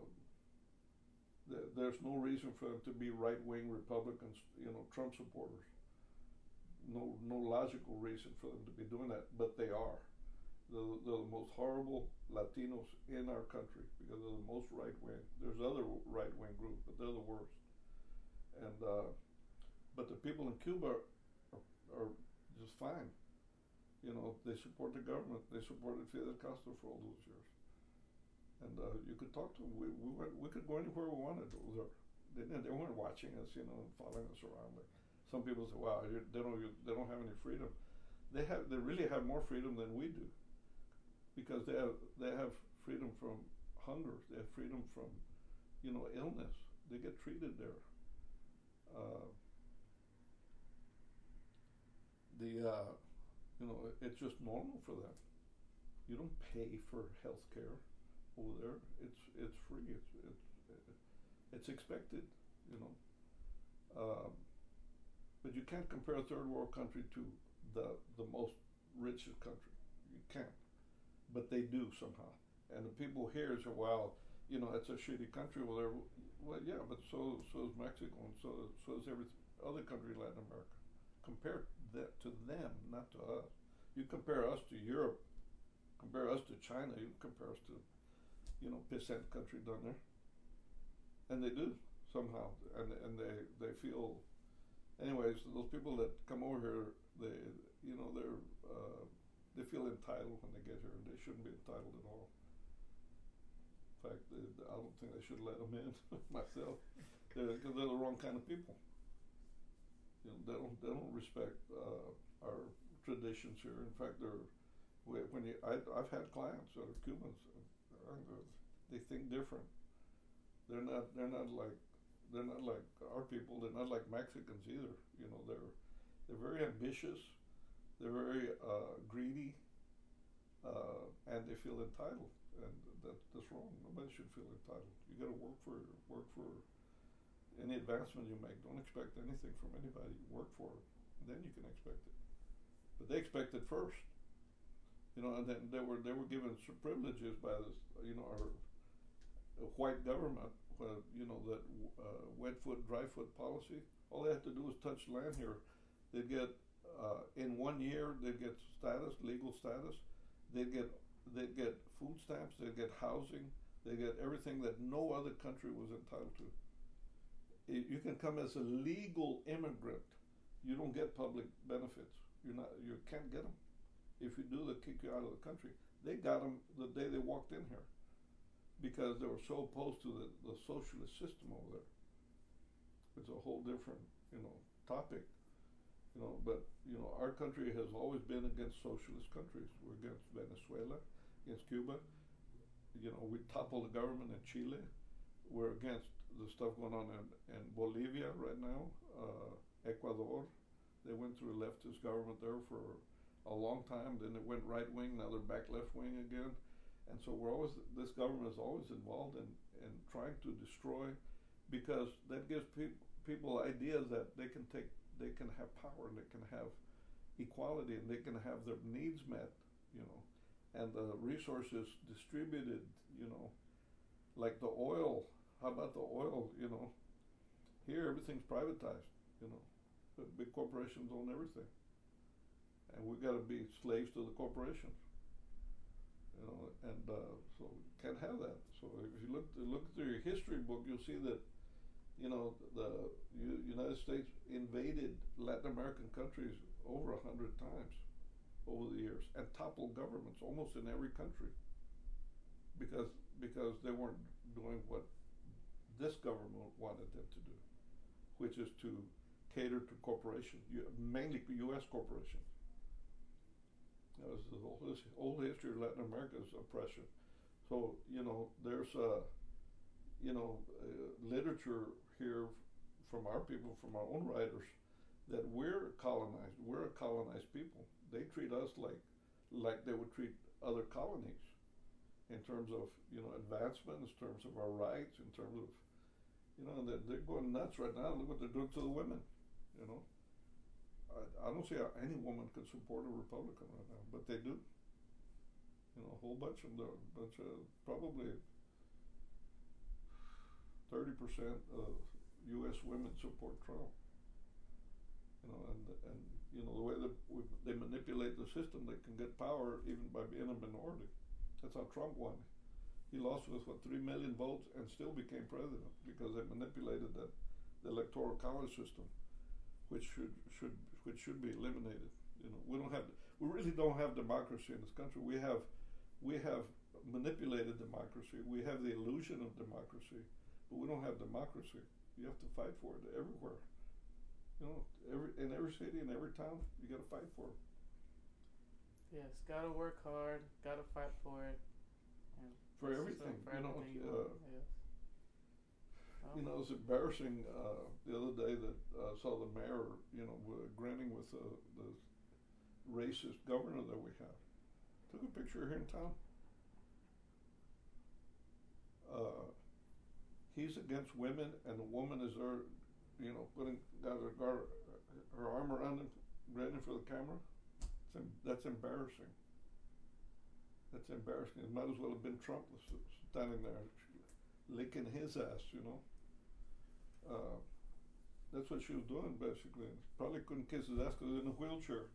th- there's no reason for them to be right wing Republicans, you know, Trump supporters. No no logical reason for them to be doing that, but they are. They're, they're the most horrible Latinos in our country because they're the most right wing. There's other right wing groups, but they're the worst. And uh, but the people in Cuba are, are just fine. You know, they support the government. They supported Fidel Castro for all those years. And uh, you could talk to them. We we went, we could go anywhere we wanted over there. They didn't, they weren't watching us, you know, and following us around. Like some people say, "Wow, they don't they don't have any freedom." They have they really have more freedom than we do. Because they have they have freedom from hunger, they have freedom from, you know, illness. They get treated there. Uh, the uh, you know, it's just normal for them. You don't pay for health care over there. It's it's free. It's it's it's expected. You know, um, but you can't compare a third world country to the the most richest country. You can't. But they do somehow. And the people here say, well, you know, it's a shitty country. Well, well yeah, but so so is Mexico, and so, so is every other country in Latin America. Compare that to them, not to us. You compare us to Europe, compare us to China, you compare us to, you know, pissant country down there. And they do, somehow. And and they, they feel, anyways, those people that come over here, they, you know, they're, uh, they feel entitled when they get here, and they shouldn't be entitled at all. In fact, they, I don't think they should let them in. Myself, because they're, they're the wrong kind of people. You know, they don't they don't respect uh, our traditions here. In fact, they're, Wh- When you, I, I've had clients that are Cubans, and they think different. They're not. They're not like. They're not like our people. They're not like Mexicans either. You know, they're they're very ambitious. They're very uh, greedy, uh, and they feel entitled. And that that's wrong. Nobody should feel entitled. You got to work for work for any advancement you make. Don't expect anything from anybody. Work for it, and then you can expect it. But they expect it first. You know, and then they were they were given some privileges by this, you know, our uh, white government. Uh, you know, that uh, wet foot, dry foot policy. All they had to do was touch land here. They'd get uh, in one year. They'd get status, legal status. They'd get they'd get food stamps. They'd get housing. They get everything that no other country was entitled to. It, you can come as a legal immigrant. You don't get public benefits. You're not. You can't get them. If you do, they kick you out of the country. They got them the day they walked in here, because they were so opposed to the, the socialist system over there. It's a whole different, you know, topic. You know, but you know, our country has always been against socialist countries. We're against Venezuela, against Cuba. You know, we toppled the government in Chile. We're against the stuff going on in, in Bolivia right now. Uh, Ecuador, they went through a leftist government there for a long time. Then it went right wing. Now they're back left wing again. And so we're always, this government is always involved in, in trying to destroy, because that gives pe- people ideas that they can take, they can have power and they can have equality and they can have their needs met, you know, and the resources distributed, you know, like the oil. How about the oil, you know? Here everything's privatized, you know. The big corporations own everything. And we gotta be slaves to the corporations. You know, and uh, so we can't have that. So if you look look through your history book, you'll see that, you know, the U- United States invaded Latin American countries over a hundred times over the years and toppled governments almost in every country, because because they weren't doing what this government wanted them to do, which is to cater to corporations, mainly U S corporations. That was the whole, this whole history of Latin America's oppression. So, you know, there's a, you know, uh, literature here from our people, from our own writers, that we're colonized. We're a colonized people. They treat us like, like they would treat other colonies, in terms of, you know, advancement, in terms of our rights, in terms of, you know, they're, they're going nuts right now. Look what they're doing to the women, you know. I, I don't see how any woman could support a Republican right now, but they do. You know, a whole bunch of them, a bunch of, probably thirty percent of U S women support Trump. You know, and, and you know, the way that we, they manipulate the system, they can get power even by being a minority. That's how Trump won. He lost with, what, three million votes and still became president, because they manipulated that, the electoral college system, which should, should, which should be eliminated. You know, we don't have, we really don't have democracy in this country. We have, we have manipulated democracy. We have the illusion of democracy, but we don't have democracy. You have to fight for it everywhere. You know, every, in every city, in every town, you gotta fight for it. Yes, gotta work hard, gotta fight for it. And For everything, for you know, everything uh, want, yes. You know, it's embarrassing. Uh, the other day that I uh, saw the mayor, you know, w- grinning with uh, the racist governor that we have. Took a picture here in town. Uh, he's against women, and the woman is there, you know, putting got her gar- her arm around him, grinning for the camera. It's em- that's embarrassing. That's embarrassing. It might as well have been Trump standing there, licking his ass, you know. Uh, that's what she was doing, basically. Probably couldn't kiss his ass because he was in a wheelchair.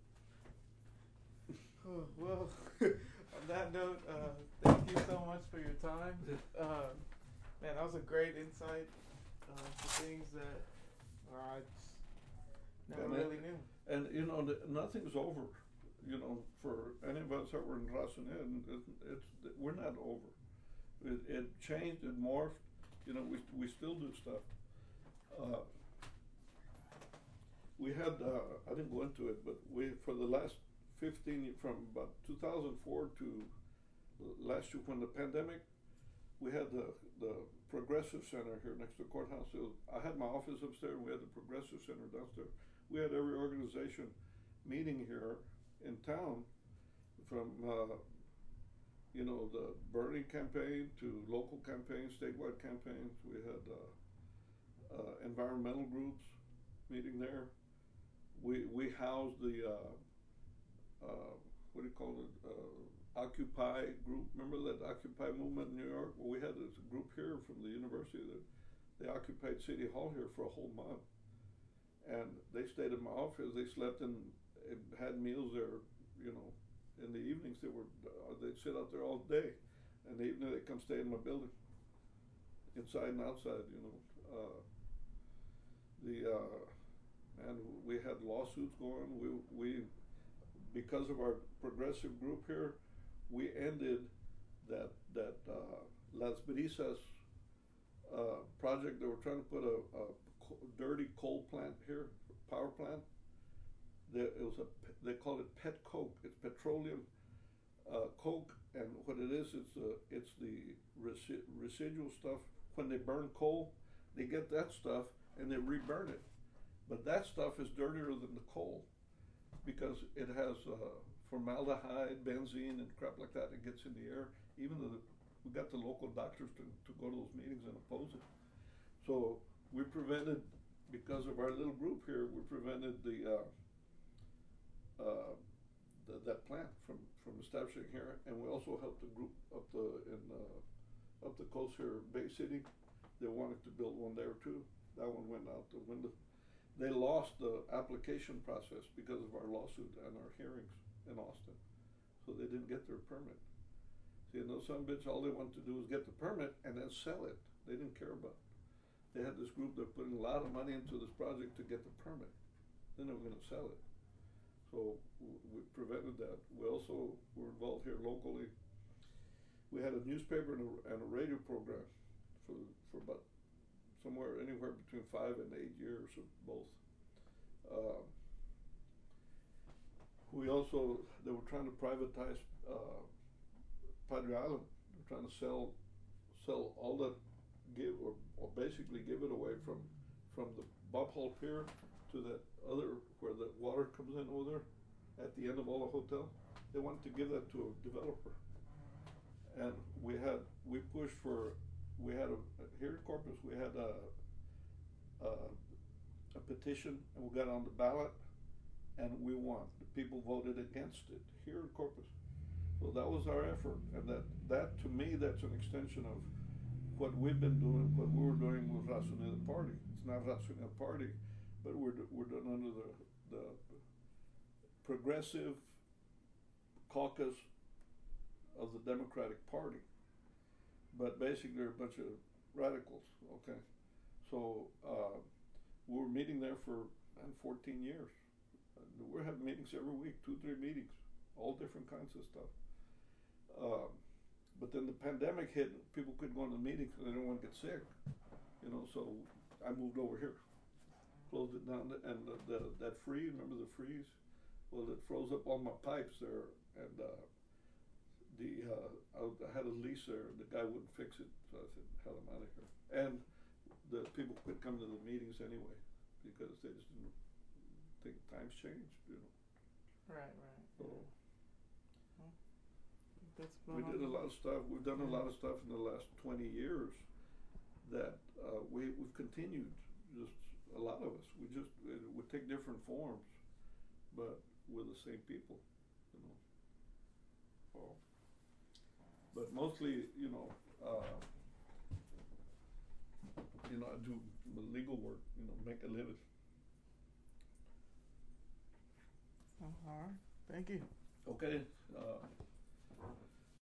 Oh, well, on that note, uh, thank you so much for your time. Uh, man, that was a great insight uh, to things that uh, I just never And really it- knew. And you know, the, nothing's over. You know, for any of us that were in Rasonet, it's, it's we're not over. It, it changed, it morphed. You know, we we still do stuff. Uh, we had uh, I didn't go into it, but we for the last fifteen, from about two thousand four to last year when the pandemic, we had the, the Progressive Center here next to the courthouse. It was, I had my office upstairs, and we had the Progressive Center downstairs. We had every organization meeting here in town, from, uh, you know, the Bernie campaign to local campaigns, statewide campaigns. We had uh, uh, environmental groups meeting there. We we housed the, uh, uh, what do you call it, uh, Occupy group. Remember that Occupy movement in New York? Well, we had this group here from the university that they occupied City Hall here for a whole month. And they stayed in my office. They slept in, and had meals there, you know. In the evenings, they were, uh, they'd sit out there all day. And in the evening, they'd come stay in my building, inside and outside, you know. Uh, the, uh, and we had lawsuits going. We, we, because of our progressive group here, we ended that that uh, Las Brisas uh, project. They were trying to put a, a co- dirty coal plant here, power plant. There, it was a they call it pet coke. It's petroleum uh, coke, and what it is, it's uh, it's the resi- residual stuff. When they burn coal, they get that stuff and they reburn it. But that stuff is dirtier than the coal because it has uh, formaldehyde, benzene, and crap like that. It gets in the air. Even though the, we got the local doctors to, to go to those meetings and oppose it. So we prevented, because of our little group here, we prevented the, uh, uh, the that plant from, from establishing here. And we also helped the group up the in uh, up the coast here, Bay City. They wanted to build one there too. That one went out the window. They lost the application process because of our lawsuit and our hearings in Austin. So they didn't get their permit. See, those son of a bitch, all they wanted to do was get the permit and then sell it. They didn't care about it. They had this group that put in a lot of money into this project to get the permit. Then they were gonna sell it. So w- we prevented that. We also were involved here locally. We had a newspaper and a, and a radio program for, for about somewhere, anywhere between five and eight years of both. Um, we also, they were trying to privatize uh, Padre Island. They were trying to sell, sell all that, give or, or basically give it away from, from the Bob Hall Pier to that other, where the water comes in over there, at the end of all the hotel. They wanted to give that to a developer. And we had, we pushed for, we had a, here in Corpus, we had a, a, a petition, and we got on the ballot, and we won. The people voted against it here in Corpus. So that was our effort, and that, that to me, that's an extension of what we've been doing, what we were doing with Raza Unida Party. It's not Raza Unida Party, but we're we're done under the the progressive caucus of the Democratic Party. But basically, they're a bunch of radicals. Okay, so uh, we were meeting there for man, fourteen years. We're having meetings every week, two, three meetings, all different kinds of stuff. Um, but then the pandemic hit, people couldn't go to the meetings because they didn't want to get sick, you know, so I moved over here, closed it down, and the, the, that freeze, remember the freeze? Well, it froze up all my pipes there, and uh, the uh, I, I had a lease there, and the guy wouldn't fix it, so I said, hell, I'm out of here. And the people quit coming to the meetings anyway, because they just didn't think times changed, you know. Right, right. So Well, that's we did a lot of stuff. We've done a lot of stuff in the last twenty years that uh, we we've continued. Just a lot of us. We just it would take different forms, but we're the same people, you know. So, but mostly, you know, uh, you know, I do legal work. You know, make a living. Oh, all right. Thank you. Okay. Uh,